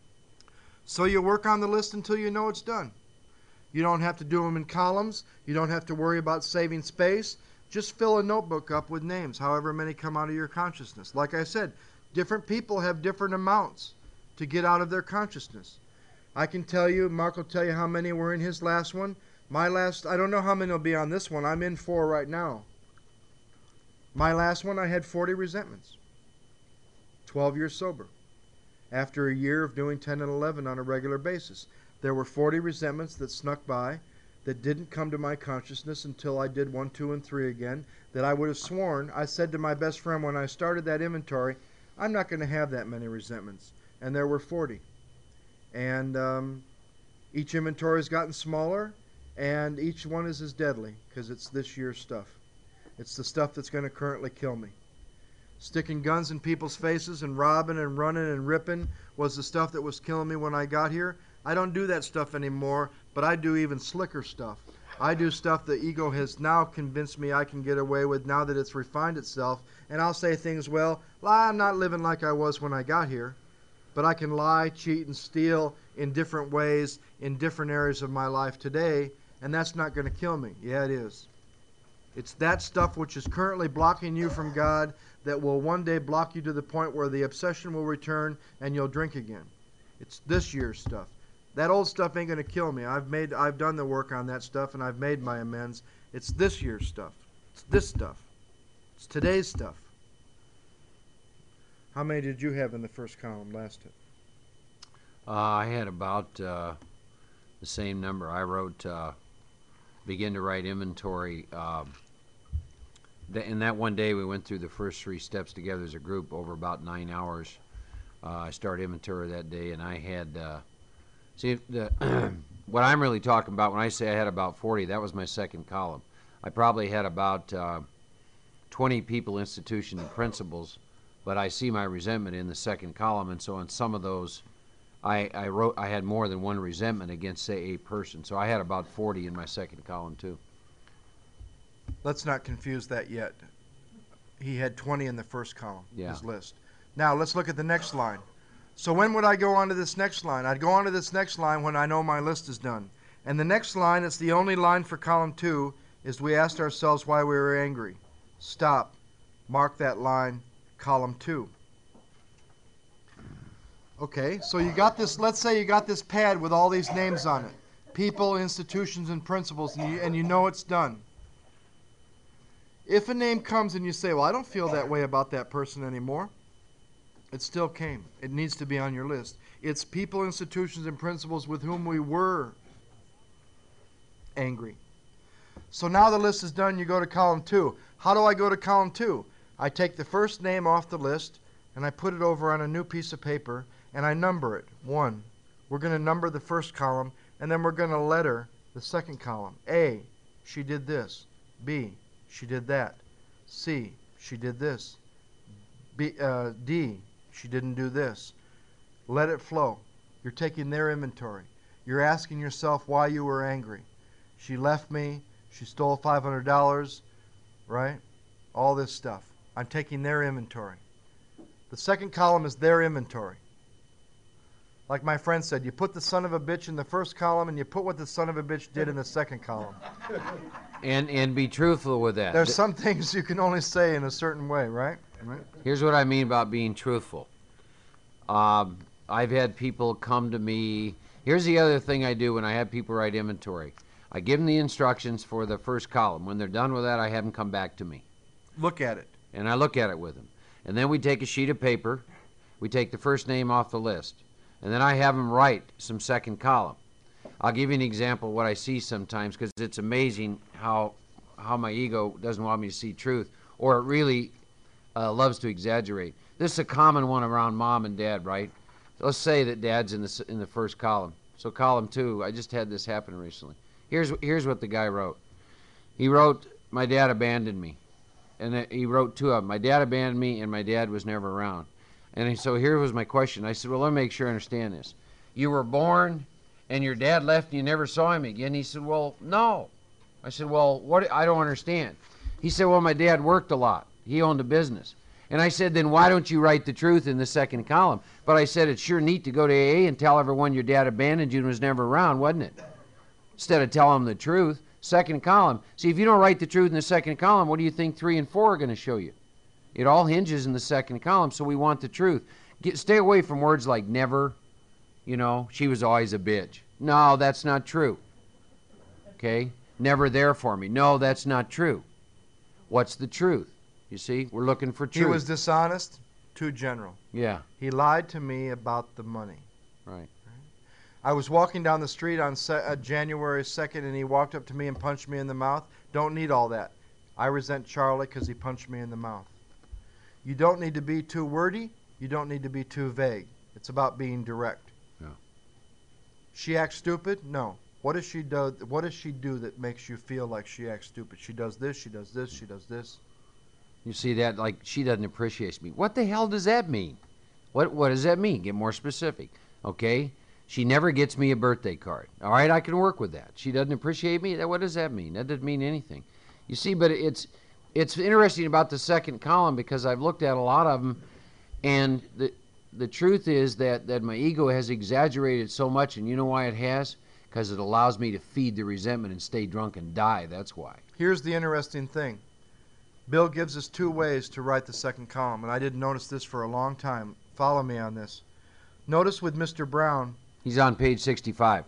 So you work on the list until you know it's done. You don't have to do them in columns. You don't have to worry about saving space. Just fill a notebook up with names, however many come out of your consciousness. Like I said, different people have different amounts to get out of their consciousness. I can tell you, Mark will tell you how many were in his last one. My last, I don't know how many will be on this one. I'm in four right now. My last one, I had forty resentments. twelve years sober. After a year of doing ten and eleven on a regular basis. There were forty resentments that snuck by that didn't come to my consciousness until I did one, two, and three again, that I would have sworn. I said to my best friend when I started that inventory, I'm not going to have that many resentments. And there were forty. And um, each inventory has gotten smaller, and each one is as deadly because it's this year's stuff. It's the stuff that's going to currently kill me. Sticking guns in people's faces and robbing and running and ripping was the stuff that was killing me when I got here. I don't do that stuff anymore, but I do even slicker stuff. I do stuff the ego has now convinced me I can get away with now that it's refined itself. And I'll say things, well, I'm not living like I was when I got here. But I can lie, cheat, and steal in different ways in different areas of my life today, and that's not going to kill me. Yeah, it is. It's that stuff which is currently blocking you from God that will one day block you to the point where the obsession will return and you'll drink again. It's this year's stuff. That old stuff ain't going to kill me. I've made, I've done the work on that stuff, and I've made my amends. It's this year's stuff. It's this stuff. It's today's stuff. How many did you have in the first column last time? Uh, I had about uh, the same number. I wrote, uh, begin to write inventory. Uh, th- and that one day we went through the first three steps together as a group over about nine hours. Uh, I started inventory that day, and I had, uh, see, the what I'm really talking about when I say I had about forty, that was my second column. I probably had about uh, twenty people, institutions, and principles. But I see my resentment in the second column, and so on some of those, I, I wrote I had more than one resentment against, say, a person. So I had about forty in my second column too. Let's not confuse that yet. He had twenty in the first column, Yeah. his list. Now let's look at the next line. So when would I go on to this next line? I'd go on to this next line when I know my list is done. And the next line, it's the only line for column two, is we asked ourselves why we were angry. Stop. Mark that line. Column two. Okay, so you got this, let's say you got this pad with all these names on it. People, institutions, and principles, and you, and you know it's done. If a name comes and you say, well, I don't feel that way about that person anymore, it still came. It needs to be on your list. It's people, institutions, and principles with whom we were angry. So now the list is done, you go to column two. How do I go to column two? I take the first name off the list and I put it over on a new piece of paper and I number it. One. We're going to number the first column and then we're going to letter the second column. A, she did this. B, she did that. C, she did this. B, uh, D, she didn't do this. Let it flow. You're taking their inventory. You're asking yourself why you were angry. She left me. She stole five hundred dollars, right? All this stuff. I'm taking their inventory. The second column is their inventory. Like my friend said, you put the son of a bitch in the first column and you put what the son of a bitch did in the second column. And and be truthful with that. There's some things you can only say in a certain way, right? Right? Here's what I mean about being truthful. Um, I've had people come to me. Here's the other thing I do when I have people write inventory. I give them the instructions for the first column. When they're done with that, I have them come back to me. Look at it. And I look at it with them. And then we take a sheet of paper. We take the first name off the list. and then I have them write some second column. I'll give you an example of what I see sometimes, because it's amazing how how my ego doesn't want me to see truth, or it really uh, loves to exaggerate. This is a common one around mom and dad, right? Let's say that dad's in the in the first column. So column two, I just had this happen recently. Here's here's what the guy wrote. He wrote, "My dad abandoned me," and he wrote two of them. My dad abandoned me, and my dad was never around. And so here was my question. I said, "Well, let me make sure I understand this. You were born, and your dad left, and you never saw him again." He said, "Well, no." I said, "Well, what? I don't understand." He said, "Well, my dad worked a lot. He owned a business." And I said, "Then why don't you write the truth in the second column?" But I said, "It's sure neat to go to A A and tell everyone your dad abandoned you and was never around, wasn't it?" Instead of telling them the truth. Second column. See, if you don't write the truth in the second column, what do you think three and four are going to show you? It all hinges in the second column, so we want the truth. Get, stay away from words like never, you know, she was always a bitch. No, that's not true. Okay? Never there for me. No, that's not true. What's the truth? You see, we're looking for truth. He was dishonest, too general. Yeah. He lied to me about the money. Right. I was walking down the street on se- uh, January second, and he walked up to me and punched me in the mouth. Don't need all that. I resent Charlie because he punched me in the mouth. You don't need to be too wordy. You don't need to be too vague. It's about being direct. Yeah. She acts stupid? No. What does she do? What does she do that makes you feel like she acts stupid? She does this. She does this. She does this. You see that, like, she doesn't appreciate me. What the hell does that mean? What What does that mean? Get more specific. Okay? She never gets me a birthday card. All right, I can work with that. She doesn't appreciate me. What does that mean? That doesn't mean anything. You see, but it's it's interesting about the second column, because I've looked at a lot of them, and the the truth is that, that my ego has exaggerated so much, and you know why it has? Because it allows me to feed the resentment and stay drunk and die. That's why. Here's the interesting thing. Bill gives us two ways to write the second column, and I didn't notice this for a long time. Follow me on this. Notice with Mister Brown, He's on page sixty-five.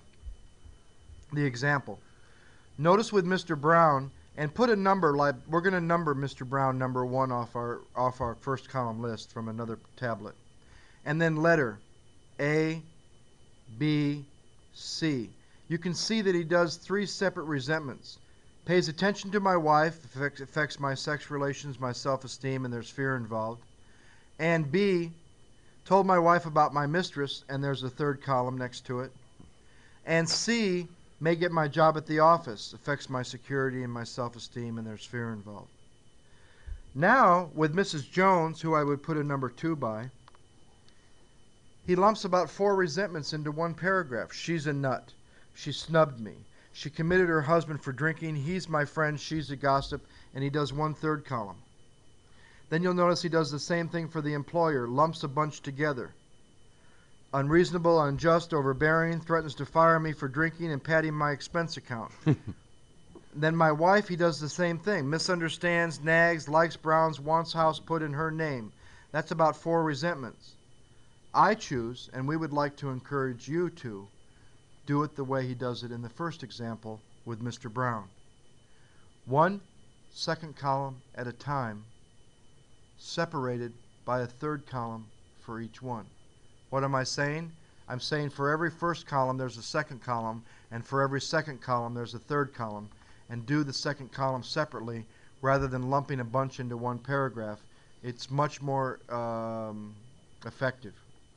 the example. Notice with Mister Brown, and put a number, like we're going to number Mister Brown number one off our off our first column list from another tablet. And then letter A, B, C. You can see that he does three separate resentments. Pays attention to my wife, affects, affects my sex relations, my self-esteem, and there's fear involved. And B, told my wife about my mistress, and there's a third column next to it. And C, may get my job at the office, affects my security and my self-esteem, and there's fear involved. Now, with Missus Jones, who I would put a number two by, he lumps about four resentments into one paragraph. She's a nut. She snubbed me. She committed her husband for drinking. He's my friend. She's a gossip. And he does one third column. Then you'll notice he does the same thing for the employer, lumps a bunch together. Unreasonable, unjust, overbearing, threatens to fire me for drinking and padding my expense account. Then my wife, he does the same thing. Misunderstands, nags, likes Browns, wants house put in her name. That's about four resentments. I choose, and we would like to encourage you to, do it the way he does it in the first example with Mister Brown. One second column at a time, separated by a third column for each one. What am I saying? I'm saying for every first column there's a second column, and for every second column there's a third column, and do the second column separately rather than lumping a bunch into one paragraph. It's much more um, effective.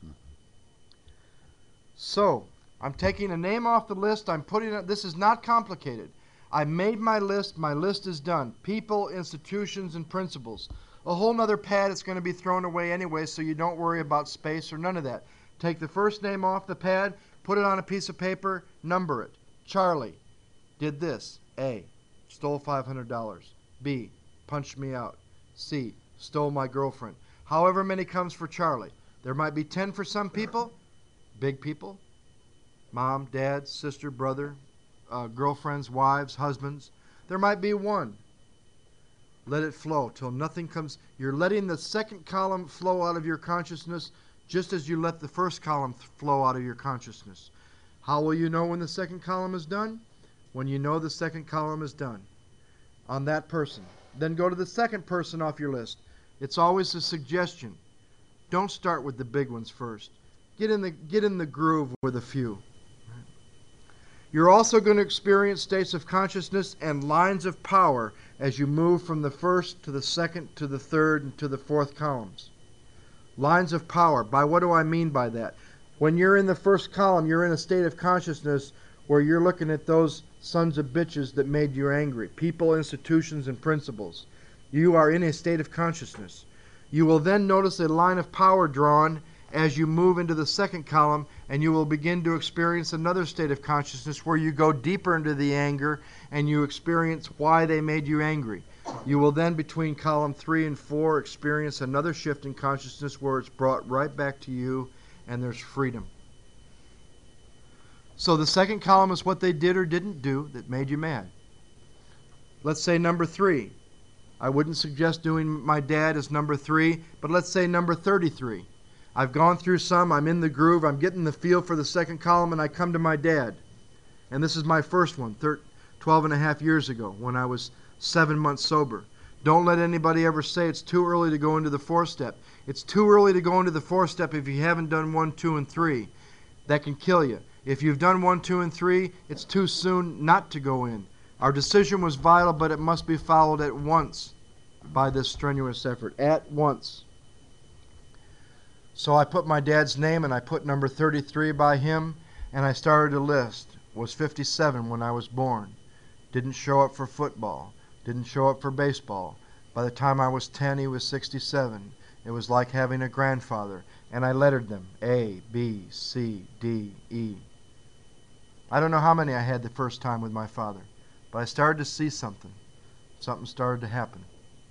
So, I'm taking a name off the list. I'm putting it, this is not complicated. I made my list. My list is done. People, institutions, and principles. A whole nother pad is going to be thrown away anyway, so you don't worry about space or none of that. Take the first name off the pad, put it on a piece of paper, number it. Charlie did this. A, stole five hundred dollars. B, punched me out. C, stole my girlfriend. However many comes for Charlie. There might be ten for some people, big people. Mom, dad, sister, brother, uh, girlfriends, wives, husbands. There might be one. Let it flow till nothing comes. You're letting the second column flow out of your consciousness just as you let the first column flow out of your consciousness. How will you know when the second column is done? When you know the second column is done on that person. Then go to the second person off your list. It's always a suggestion. Don't start with the big ones first. get in the get in the groove with a few. You're also going to experience states of consciousness and lines of power as you move from the first to the second to the third and to the fourth columns. Lines of power. By what do I mean by that? When you're in the first column, you're in a state of consciousness where you're looking at those sons of bitches that made you angry. People, institutions, and principles. You are in a state of consciousness. You will then notice a line of power drawn as you move into the second column, and you will begin to experience another state of consciousness where you go deeper into the anger and you experience why they made you angry. You will then, between column three and four, experience another shift in consciousness where it's brought right back to you and there's freedom. So the second column is what they did or didn't do that made you mad. Let's say number three. I wouldn't suggest doing my dad as number three, but let's say number thirty-three. I've gone through some, I'm in the groove, I'm getting the feel for the second column, and I come to my dad. And this is my first one, twelve and a half years ago, when I was seven months sober. Don't let anybody ever say it's too early to go into the fourth step. It's too early to go into the fourth step if you haven't done one, two, and three. That can kill you. If you've done one, two, and three, it's too soon not to go in. Our decision was vital, but it must be followed at once by this strenuous effort. At once. So I put my dad's name and I put number thirty-three by him, and I started a list. Was fifty-seven when I was born. Didn't show up for football. Didn't show up for baseball. By the time I was ten, he was sixty-seven. It was like having a grandfather. And I lettered them. A, B, C, D, E. I don't know how many I had the first time with my father, but I started to see something. Something started to happen.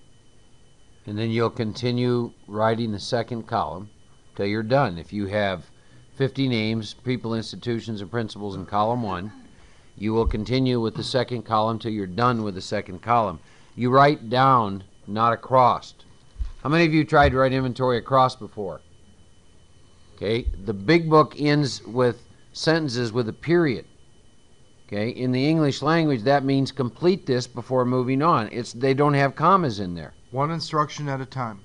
And then you'll continue writing the second column till you're done. If you have fifty names, people, institutions, and principles in column one, you will continue with the second column till you're done with the second column. You write down, not across. How many of you tried to write inventory across before? Okay, the big book ends with sentences with a period. Okay, in the English language, that means complete this before moving on. It's they don't have commas in there. One instruction at a time.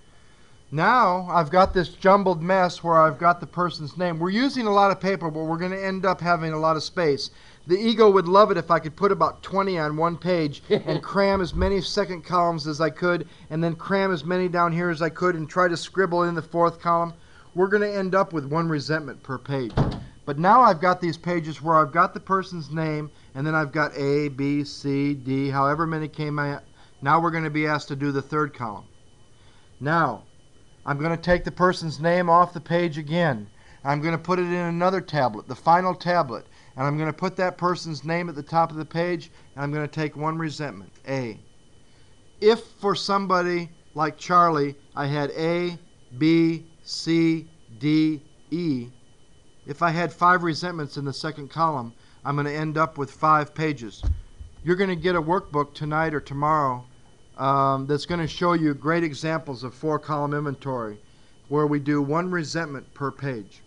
Now I've got this jumbled mess where I've got the person's name. We're using a lot of paper, but we're going to end up having a lot of space. The ego would love it if I could put about twenty on one page and cram as many second columns as I could, and then cram as many down here as I could and try to scribble in the fourth column. We're going to end up with one resentment per page. But now I've got these pages where I've got the person's name, and then I've got A, B, C, D, however many came out. Now we're going to be asked to do the third column. Now, I'm going to take the person's name off the page again. I'm going to put it in another tablet, the final tablet, and I'm going to put that person's name at the top of the page, and I'm going to take one resentment, A. If for somebody like Charlie, I had A, B, C, D, E, if I had five resentments in the second column, I'm going to end up with five pages. You're going to get a workbook tonight or tomorrow um, that's going to show you great examples of four-column inventory where we do one resentment per page.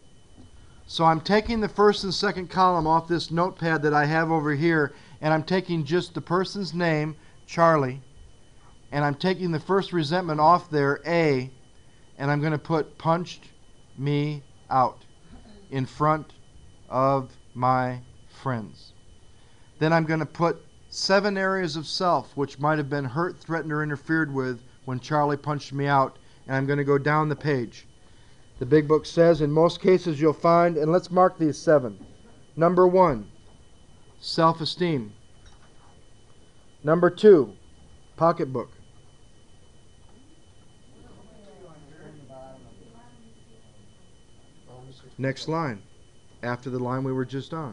So I'm taking the first and second column off this notepad that I have over here, and I'm taking just the person's name, Charlie, and I'm taking the first resentment off there, A, and I'm going to put punched me out in front of my friends. Then I'm going to put seven areas of self which might have been hurt, threatened, or interfered with when Charlie punched me out, and I'm going to go down the page. The big book says in most cases you'll find, and let's mark these seven. Number one, self-esteem. Number two, pocketbook. Next line, after the line we were just on.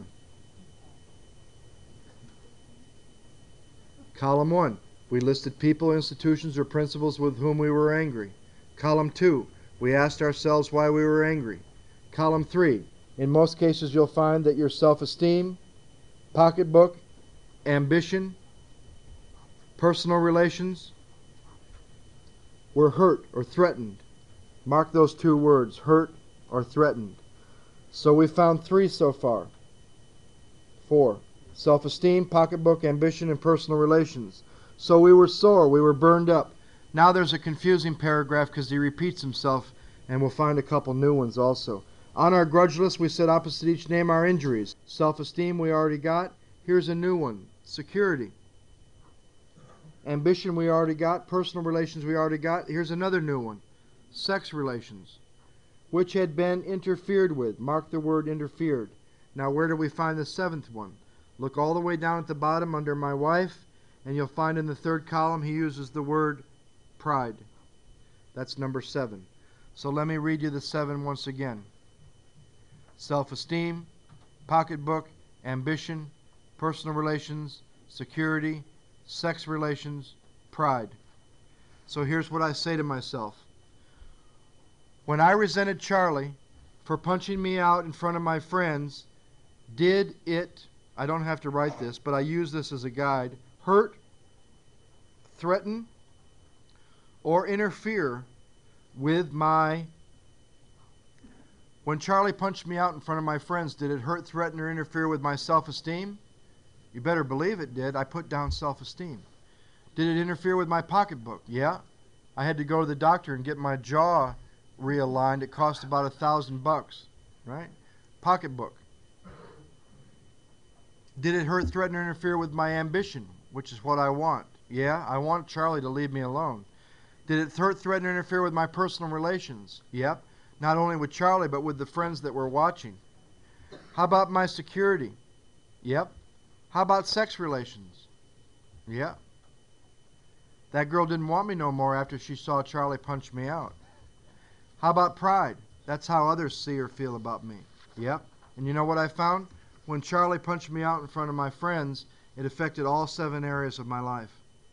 Column one, we listed people, institutions, or principles with whom we were angry. Column two, we asked ourselves why we were angry. Column three, in most cases you'll find that your self-esteem, pocketbook, ambition, personal relations were hurt or threatened. Mark those two words, hurt or threatened. So we found three so far. Four. Self-esteem, pocketbook, ambition, and personal relations. So we were sore, we were burned up. Now there's a confusing paragraph because he repeats himself And we'll find a couple new ones also. On our grudge list, we said opposite each name are injuries. Self-esteem we already got. Here's a new one. Security. Ambition we already got. Personal relations we already got. Here's another new one. Sex relations. Which had been interfered with. Mark the word interfered. Now where do we find the seventh one? Look all the way down at the bottom under my wife, and you'll find in the third column he uses the word pride. That's number seven. So let me read you the seven once again. Self-esteem, pocketbook, ambition, personal relations, security, sex relations, pride. So here's what I say to myself. When I resented Charlie for punching me out in front of my friends, did it, I don't have to write this, but I use this as a guide, hurt, threaten, or interfere with my, when Charlie punched me out in front of my friends, did it hurt, threaten, or interfere with my self-esteem? You better believe it did. I put down self-esteem. Did it interfere with my pocketbook? Yeah. I had to go to the doctor and get my jaw realigned. It cost about a thousand bucks, right? Pocketbook. Did it hurt, threaten, or interfere with my ambition, which is what I want? Yeah, I want Charlie to leave me alone. Did it hurt, threaten, or interfere with my personal relations? Yep. Not only with Charlie, but with the friends that were watching. How about my security? Yep. How about sex relations? Yeah. That girl didn't want me no more after she saw Charlie punch me out. How about pride? That's how others see or feel about me. Yep. And you know what I found? When Charlie punched me out in front of my friends, it affected all seven areas of my life.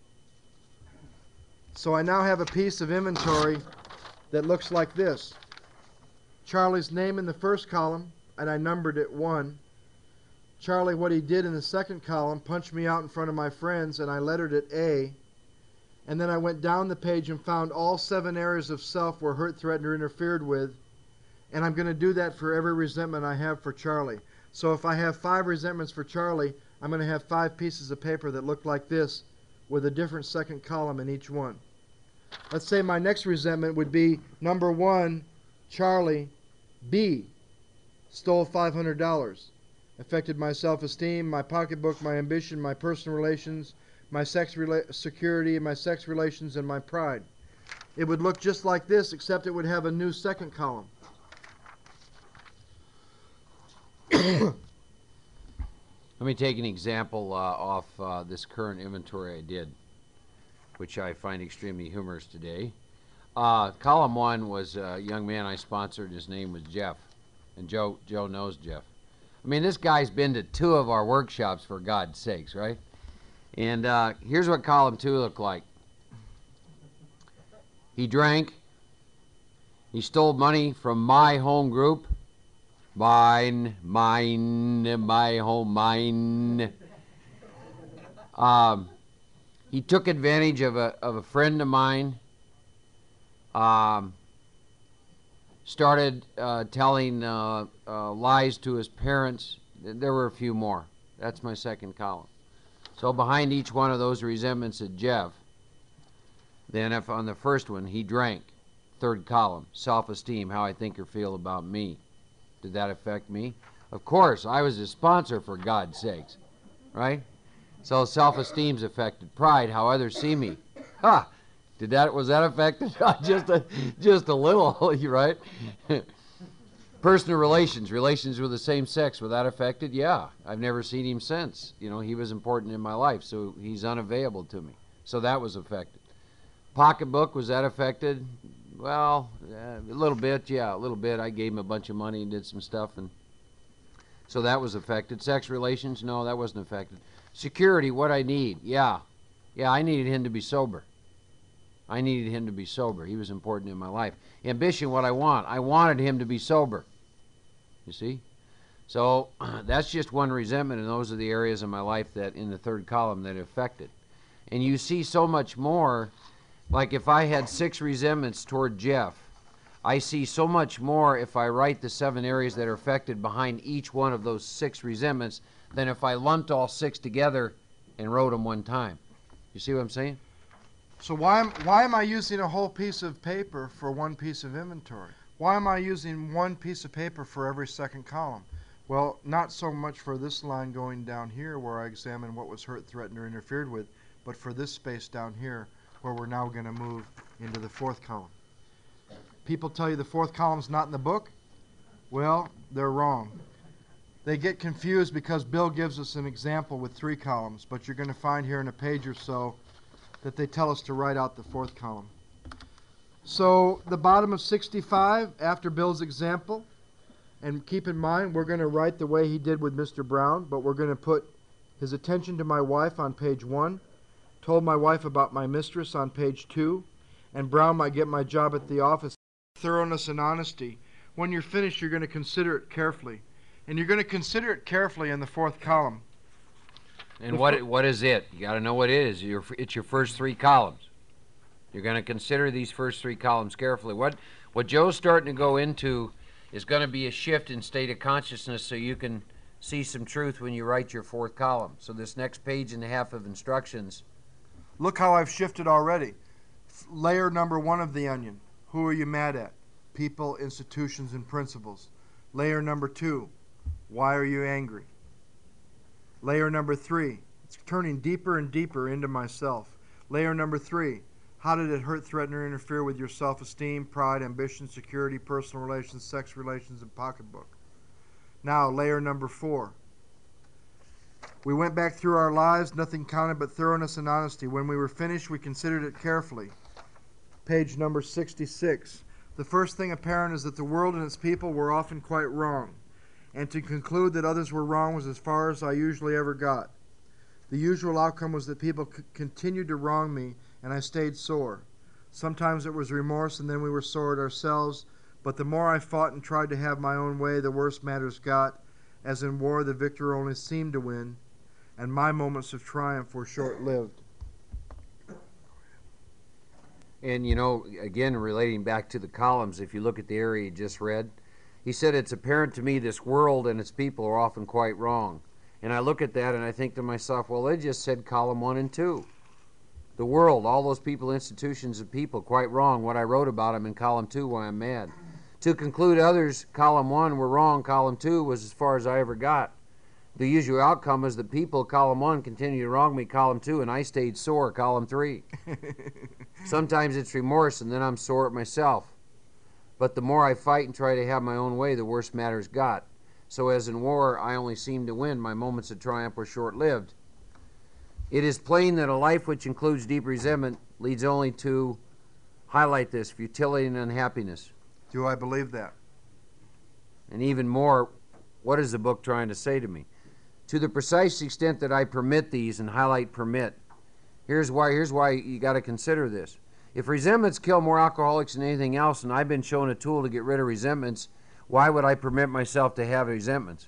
So I now have a piece of inventory that looks like this. Charlie's name in the first column, and I numbered it one. Charlie, what he did in the second column, punched me out in front of my friends, and I lettered it A. And then I went down the page and found all seven areas of self were hurt, threatened, or interfered with. And I'm going to do that for every resentment I have for Charlie. So if I have five resentments for Charlie, I'm going to have five pieces of paper that look like this with a different second column in each one. Let's say my next resentment would be number one, Charlie, B, stole five hundred dollars. Affected my self-esteem, my pocketbook, my ambition, my personal relations, my sex rela- security, my sex relations, and my pride. It would look just like this, except it would have a new second column. Let me take an example uh, off uh, this current inventory I did, which I find extremely humorous today. Uh, column one was a young man I sponsored. His name was Jeff, and Joe Joe knows Jeff. I mean, this guy's been to two of our workshops, for God's sakes, right? And uh, here's what column two looked like. He drank. He stole money from my home group. Mine, mine, my home, mine. Um, he took advantage of a of a friend of mine. Um, started uh, telling uh, uh, lies to his parents. There were a few more. That's my second column. So behind each one of those resentments at Jeff, then if on the first one, he drank. Third column, self-esteem, how I think or feel about me. Did that affect me? Of course, I was his sponsor, for God's sakes, right? So self-esteem's affected. Pride, how others see me. Ha! Did that, was that affected? just a, just a little, right? Personal relations, relations with the same sex, were that affected? Yeah, I've never seen him since. You know, he was important in my life, so he's unavailable to me. So that was affected. Pocketbook, was that affected? Well, uh, a little bit, yeah, a little bit. I gave him a bunch of money and did some stuff, and so that was affected. Sex relations, no, that wasn't affected. Security, what I need, yeah. Yeah, I needed him to be sober. I needed him to be sober. He was important in my life. Ambition, what I want. I wanted him to be sober. You see? So that's just one resentment, and those are the areas of my life that in the third column that affected. And you see so much more. Like if I had six resentments toward Jeff, I see so much more if I write the seven areas that are affected behind each one of those six resentments than if I lumped all six together and wrote them one time. You see what I'm saying? So why am, why am I using a whole piece of paper for one piece of inventory? Why am I using one piece of paper for every second column? Well, not so much for this line going down here where I examine what was hurt, threatened, or interfered with, but for this space down here where we're now going to move into the fourth column. People tell you the fourth column's not in the book. Well, they're wrong. They get confused because Bill gives us an example with three columns, but you're going to find here in a page or so that they tell us to write out the fourth column. So the bottom of sixty-five, after Bill's example, and keep in mind we're going to write the way he did with Mister Brown, but we're going to put his attention to my wife on page one, told my wife about my mistress on page two, and Brown might get my job at the office. Thoroughness and honesty. When you're finished, you're going to consider it carefully. And you're going to consider it carefully in the fourth column. And what what is it? You got to know what it is. Your, it's your first three columns. You're going to consider these first three columns carefully. What what Joe's starting to go into is going to be a shift in state of consciousness so you can see some truth when you write your fourth column. So this next page and a half of instructions. Look how I've shifted already. Layer number one of the onion. Who are you mad at? People, institutions, and principles. Layer number two. Why are you angry? Layer number three. It's turning deeper and deeper into myself. Layer number three. How did it hurt, threaten, or interfere with your self-esteem, pride, ambition, security, personal relations, sex relations, and pocketbook? Now, layer number four. We went back through our lives, nothing counted but thoroughness and honesty. When we were finished, we considered it carefully. Page number sixty-six. The first thing apparent is that the world and its people were often quite wrong, and to conclude that others were wrong was as far as I usually ever got. The usual outcome was that people c- continued to wrong me, and I stayed sore. Sometimes it was remorse, and then we were sore at ourselves, but the more I fought and tried to have my own way, the worse matters got. As in war, the victor only seemed to win, and my moments of triumph were short-lived. And, you know, again, relating back to the columns, if you look at the area you just read, he said, it's apparent to me this world and its people are often quite wrong. And I look at that and I think to myself, well, they just said column one and two. The world, all those people, institutions, and people, quite wrong. What I wrote about them in column two, why I'm mad. To conclude others, column one, were wrong. Column two was as far as I ever got. The usual outcome is that people, column one, continue to wrong me, column two, and I stayed sore, column three. Sometimes it's remorse, and then I'm sore at myself. But the more I fight and try to have my own way, the worse matters got. So as in war, I only seem to win. My moments of triumph were short-lived. It is plain that a life which includes deep resentment leads only to, highlight this, futility and unhappiness. Do I believe that? And even more, what is the book trying to say to me? To the precise extent that I permit these, and highlight permit, here's why, here's why you got to consider this. If resentments kill more alcoholics than anything else, and I've been shown a tool to get rid of resentments, why would I permit myself to have resentments?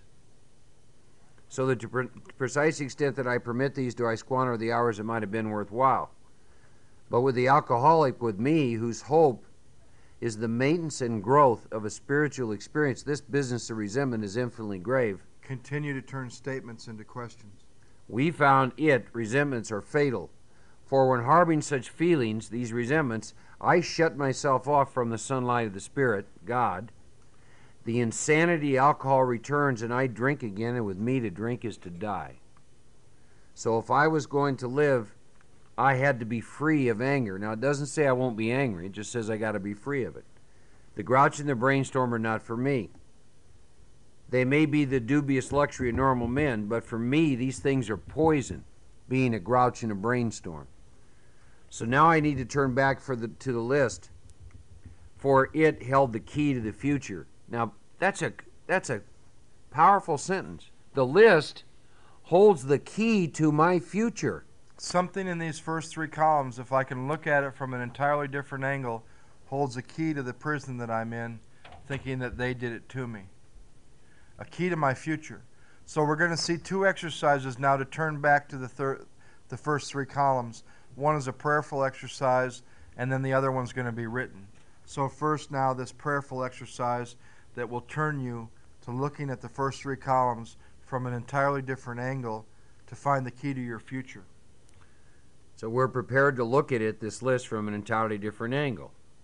So that to pre- precise extent that I permit these, do I squander the hours that might have been worthwhile. But with the alcoholic, with me, whose hope is the maintenance and growth of a spiritual experience, this business of resentment is infinitely grave. Continue to turn statements into questions. We found it, resentments, are fatal. For when harboring such feelings, these resentments, I shut myself off from the sunlight of the Spirit, God. The insanity alcohol returns, and I drink again, and with me to drink is to die. So if I was going to live, I had to be free of anger. Now, it doesn't say I won't be angry. It just says I got to be free of it. The grouch and the brainstorm are not for me. They may be the dubious luxury of normal men, but for me, these things are poison, being a grouch and a brainstorm. So now I need to turn back for the, to the list, for it held the key to the future. Now, that's a, that's a powerful sentence. The list holds the key to my future. Something in these first three columns, if I can look at it from an entirely different angle, holds a key to the prison that I'm in, thinking that they did it to me. A key to my future. So we're going to see two exercises now to turn back to the third, the first three columns. One is a prayerful exercise, and then the other one's going to be written. So first now this prayerful exercise that will turn you to looking at the first three columns from an entirely different angle to find the key to your future. So we're prepared to look at it, this list, from an entirely different angle.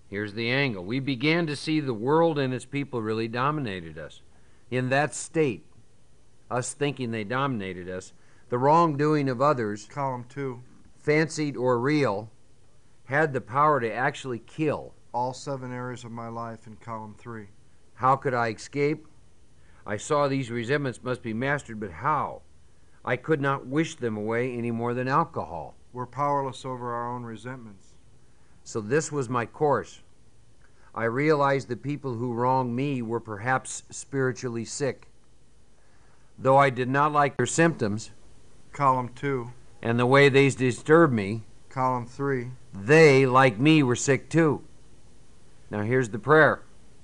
Here's the angle. We began to see the world and its people really dominated us. In that state, us thinking they dominated us, the wrongdoing of others, Column two. fancied or real, had the power to actually kill. All seven areas of my life in column three. How could I escape? I saw these resentments must be mastered, but how? I could not wish them away any more than alcohol. We're powerless over our own resentments. So this was my course. I realized the people who wronged me were perhaps spiritually sick. Though I did not like their symptoms Column two. and the way they disturbed me, Column three. they, like me, were sick too. Now here's the prayer.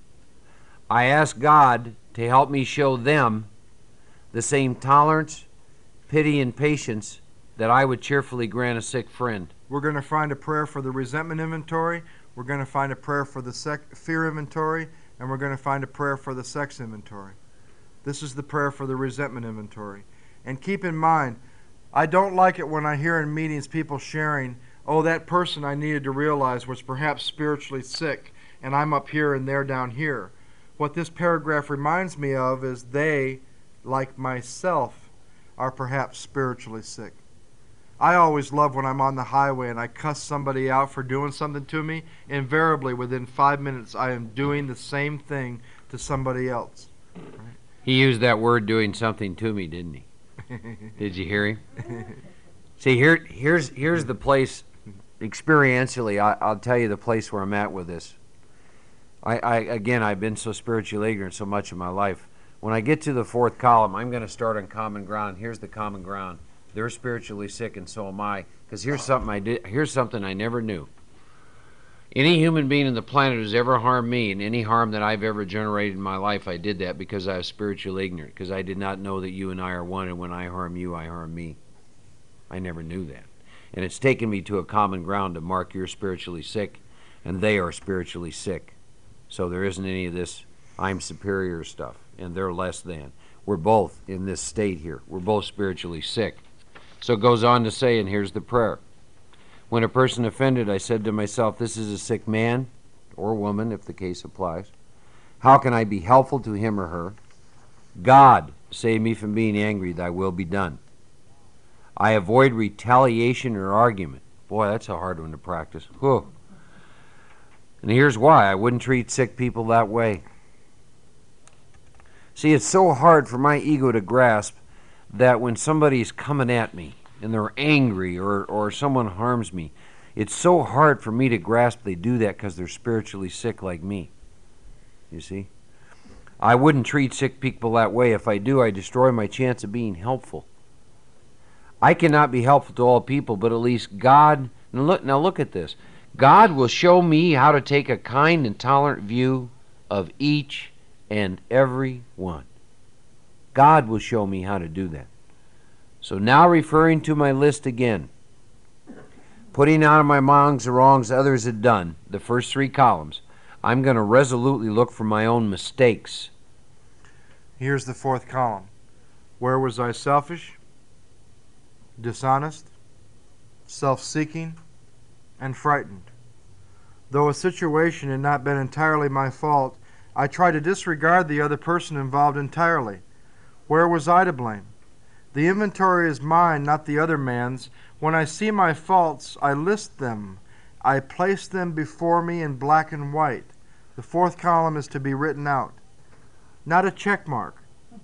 I ask God to help me show them the same tolerance, pity, and patience that I would cheerfully grant a sick friend. We're going to find a prayer for the resentment inventory. We're going to find a prayer for the sec- fear inventory. And we're going to find a prayer for the sex inventory. This is the prayer for the resentment inventory. And keep in mind, I don't like it when I hear in meetings people sharing, oh, that person I needed to realize was perhaps spiritually sick, and I'm up here and they're down here. What this paragraph reminds me of is they, like myself, are perhaps spiritually sick. I always love when I'm on the highway and I cuss somebody out for doing something to me. Invariably, within five minutes, I am doing the same thing to somebody else. He used that word, doing something to me, didn't he? Did you hear him? See, here, here's here's the place, experientially, I, I'll tell you the place where I'm at with this. I, I again, I've been so spiritually ignorant so much of my life. When I get to the fourth column, I'm going to start on common ground. Here's the common ground. They're spiritually sick, and so am I. Because here's something I did. Here's something I never knew. Any human being on the planet who's ever harmed me, and any harm that I've ever generated in my life, I did that because I was spiritually ignorant. Because I did not know that you and I are one, and when I harm you, I harm me. I never knew that. And it's taken me to a common ground to mark you're spiritually sick, and they are spiritually sick. So there isn't any of this I'm superior stuff, and they're less than. We're both in this state here. We're both spiritually sick. So it goes on to say, and here's the prayer. When a person offended, I said to myself, this is a sick man or woman, if the case applies. How can I be helpful to him or her? God, save me from being angry, thy will be done. I avoid retaliation or argument. Boy, that's a hard one to practice. Whew. And here's why. I wouldn't treat sick people that way. See, it's so hard for my ego to grasp that when somebody's coming at me and they're angry or, or someone harms me, it's so hard for me to grasp they do that because they're spiritually sick like me. You see? I wouldn't treat sick people that way. If I do, I destroy my chance of being helpful. I cannot be helpful to all people, but at least God, now look, now look at this. God will show me how to take a kind and tolerant view of each and every one. God will show me how to do that. So now referring to my list again, putting out of my mind the wrongs others had done, the first three columns, I'm going to resolutely look for my own mistakes. Here's the fourth column. Where was I selfish, dishonest, self-seeking, and frightened? Though a situation had not been entirely my fault, I tried to disregard the other person involved entirely. Where was I to blame? The inventory is mine, not the other man's. When I see my faults, I list them. I place them before me in black and white. The fourth column is to be written out, not a check mark.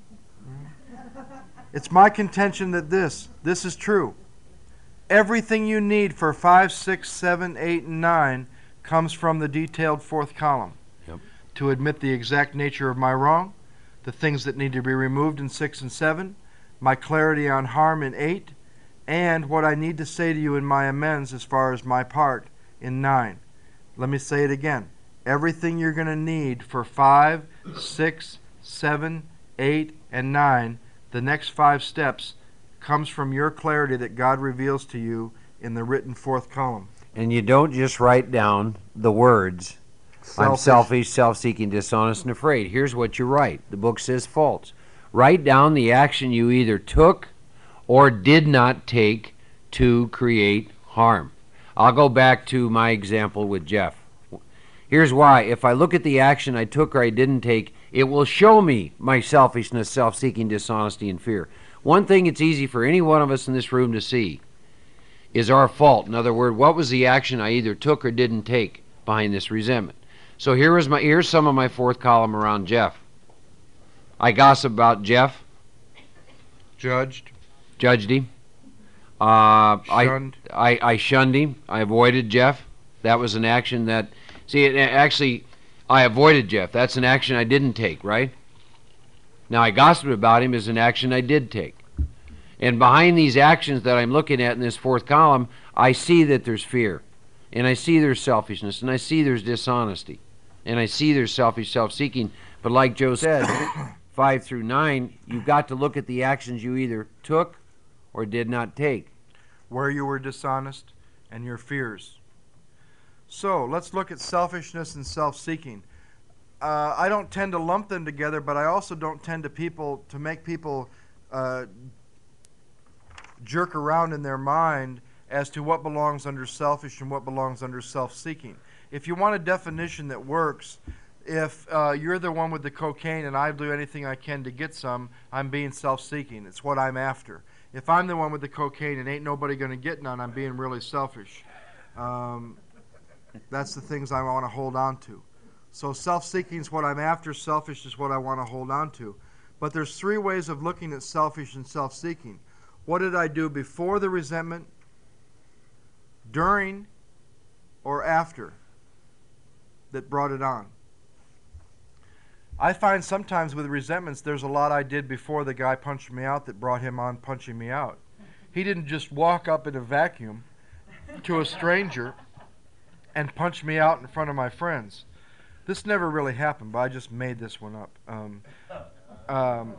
It's my contention that this, this is true. Everything you need for five, six, seven, eight, and nine comes from the detailed fourth column. Yep. To admit the exact nature of my wrong, the things that need to be removed in six and seven, my clarity on harm in eight, and what I need to say to you in my amends as far as my part in nine. Let me say it again. Everything you're going to need for five, six, seven, eight, and nine, the next five steps, comes from your clarity that God reveals to you in the written fourth column. And you don't just write down the words, I'm selfish, self-seeking, dishonest, and afraid. Here's what you write. The book says false. Write down the action you either took or did not take to create harm. I'll go back to my example with Jeff. Here's why. If I look at the action I took or I didn't take, it will show me my selfishness, self-seeking, dishonesty, and fear. One thing it's easy for any one of us in this room to see is our fault. In other words, what was the action I either took or didn't take behind this resentment? So here is my, here's some of my fourth column around Jeff. I gossip about Jeff. Judged. Judged him. Uh, Shunned. I, I, I shunned him. I avoided Jeff. That was an action that, see, it, actually, I avoided Jeff. That's an action I didn't take, right? Now, I gossiped about him is an action I did take. And behind these actions that I'm looking at in this fourth column, I see that there's fear. And I see there's selfishness. And I see there's dishonesty. And I see there's selfish self-seeking. But like Joe said, five through nine, you've got to look at the actions you either took or did not take. Where you were dishonest, and your fears. So let's look at selfishness and self-seeking. Uh, I don't tend to lump them together, but I also don't tend to people to make people uh, jerk around in their mind as to what belongs under selfish and what belongs under self-seeking. If you want a definition that works, if uh, you're the one with the cocaine and I do anything I can to get some, I'm being self-seeking. It's what I'm after. If I'm the one with the cocaine and ain't nobody going to get none, I'm being really selfish. Um, that's the things I want to hold on to. So self-seeking is what I'm after. Selfish is what I want to hold on to. But there's three ways of looking at selfish and self-seeking. What did I do before the resentment, during, or after that brought it on? I find sometimes with resentments there's a lot I did before the guy punched me out that brought him on punching me out. He didn't just walk up in a vacuum to a stranger and punch me out in front of my friends. This never really happened, but I just made this one up. Um, um,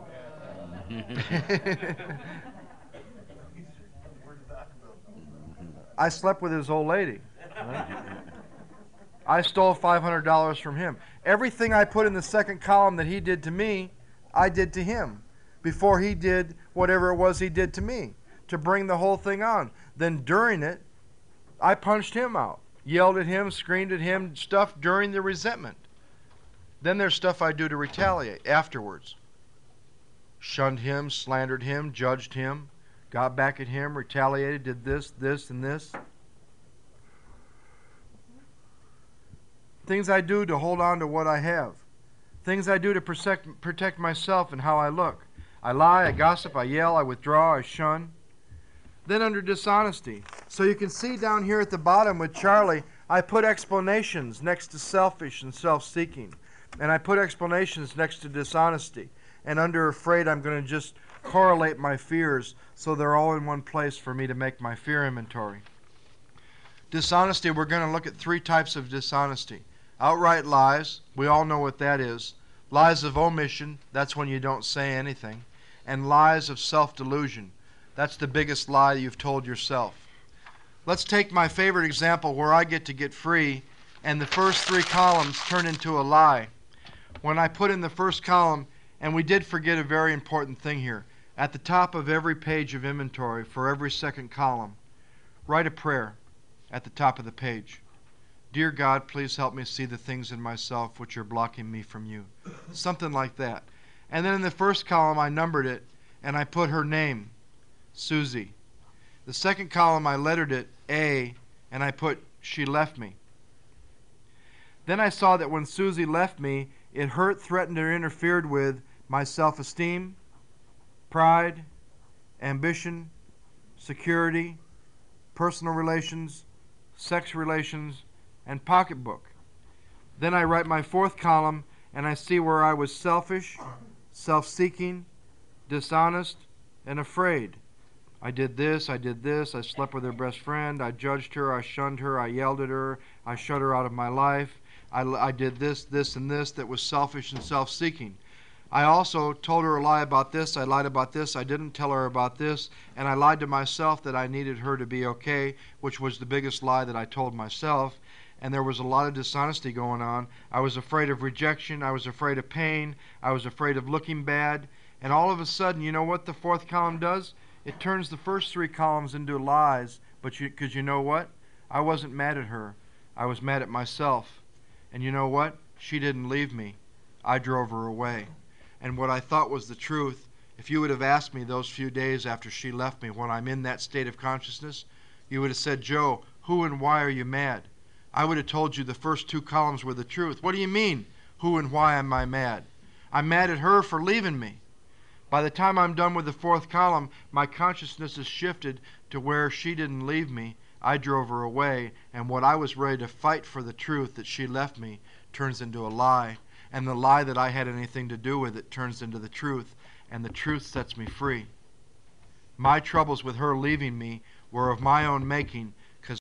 I slept with his old lady. Right? I stole five hundred dollars from him. Everything I put in the second column that he did to me, I did to him before he did whatever it was he did to me to bring the whole thing on. Then during it, I punched him out, yelled at him, screamed at him, stuff during the resentment. Then there's stuff I do to retaliate afterwards. Shunned him, slandered him, judged him, got back at him, retaliated, did this, this, and this. Things I do to hold on to what I have. Things I do to protect, protect myself and how I look. I lie, I gossip, I yell, I withdraw, I shun. Then under dishonesty. So you can see down here at the bottom with Charlie, I put explanations next to selfish and self-seeking. And I put explanations next to dishonesty. And under afraid, I'm going to just correlate my fears so they're all in one place for me to make my fear inventory. Dishonesty, we're going to look at three types of dishonesty. Outright lies, we all know what that is. Lies of omission, that's when you don't say anything. And lies of self-delusion, that's the biggest lie you've told yourself. Let's take my favorite example where I get to get free and the first three columns turn into a lie. When I put in the first column, and we did forget a very important thing here, at the top of every page of inventory for every second column, write a prayer at the top of the page. Dear God, please help me see the things in myself which are blocking me from you. Something like that. And then in the first column, I numbered it, and I put her name, Susie. The second column, I lettered it, A, and I put, she left me. Then I saw that when Susie left me, it hurt, threatened, or interfered with my self-esteem, pride, ambition, security, personal relations, sex relations, and pocketbook. Then I write my fourth column, and I see where I was selfish, self-seeking, dishonest, and afraid. I did this, I did this, I slept with her best friend, I judged her, I shunned her, I yelled at her, I shut her out of my life, I, I did this, this, and this that was selfish and self-seeking. I also told her a lie about this, I lied about this, I didn't tell her about this, and I lied to myself that I needed her to be okay, which was the biggest lie that I told myself. And there was a lot of dishonesty going on. I was afraid of rejection, I was afraid of pain, I was afraid of looking bad, and all of a sudden, you know what the fourth column does? It turns the first three columns into lies, but you, because you know what? I wasn't mad at her. I was mad at myself. And you know what? She didn't leave me. I drove her away. And what I thought was the truth, if you would have asked me those few days after she left me when I'm in that state of consciousness, you would have said, Joe, who and why are you mad? I would have told you the first two columns were the truth. What do you mean, who and why am I mad? I'm mad at her for leaving me. By the time I'm done with the fourth column, my consciousness has shifted to where she didn't leave me. I drove her away, and what I was ready to fight for, the truth that she left me, turns into a lie. And the lie that I had anything to do with it turns into the truth, and the truth sets me free. My troubles with her leaving me were of my own making,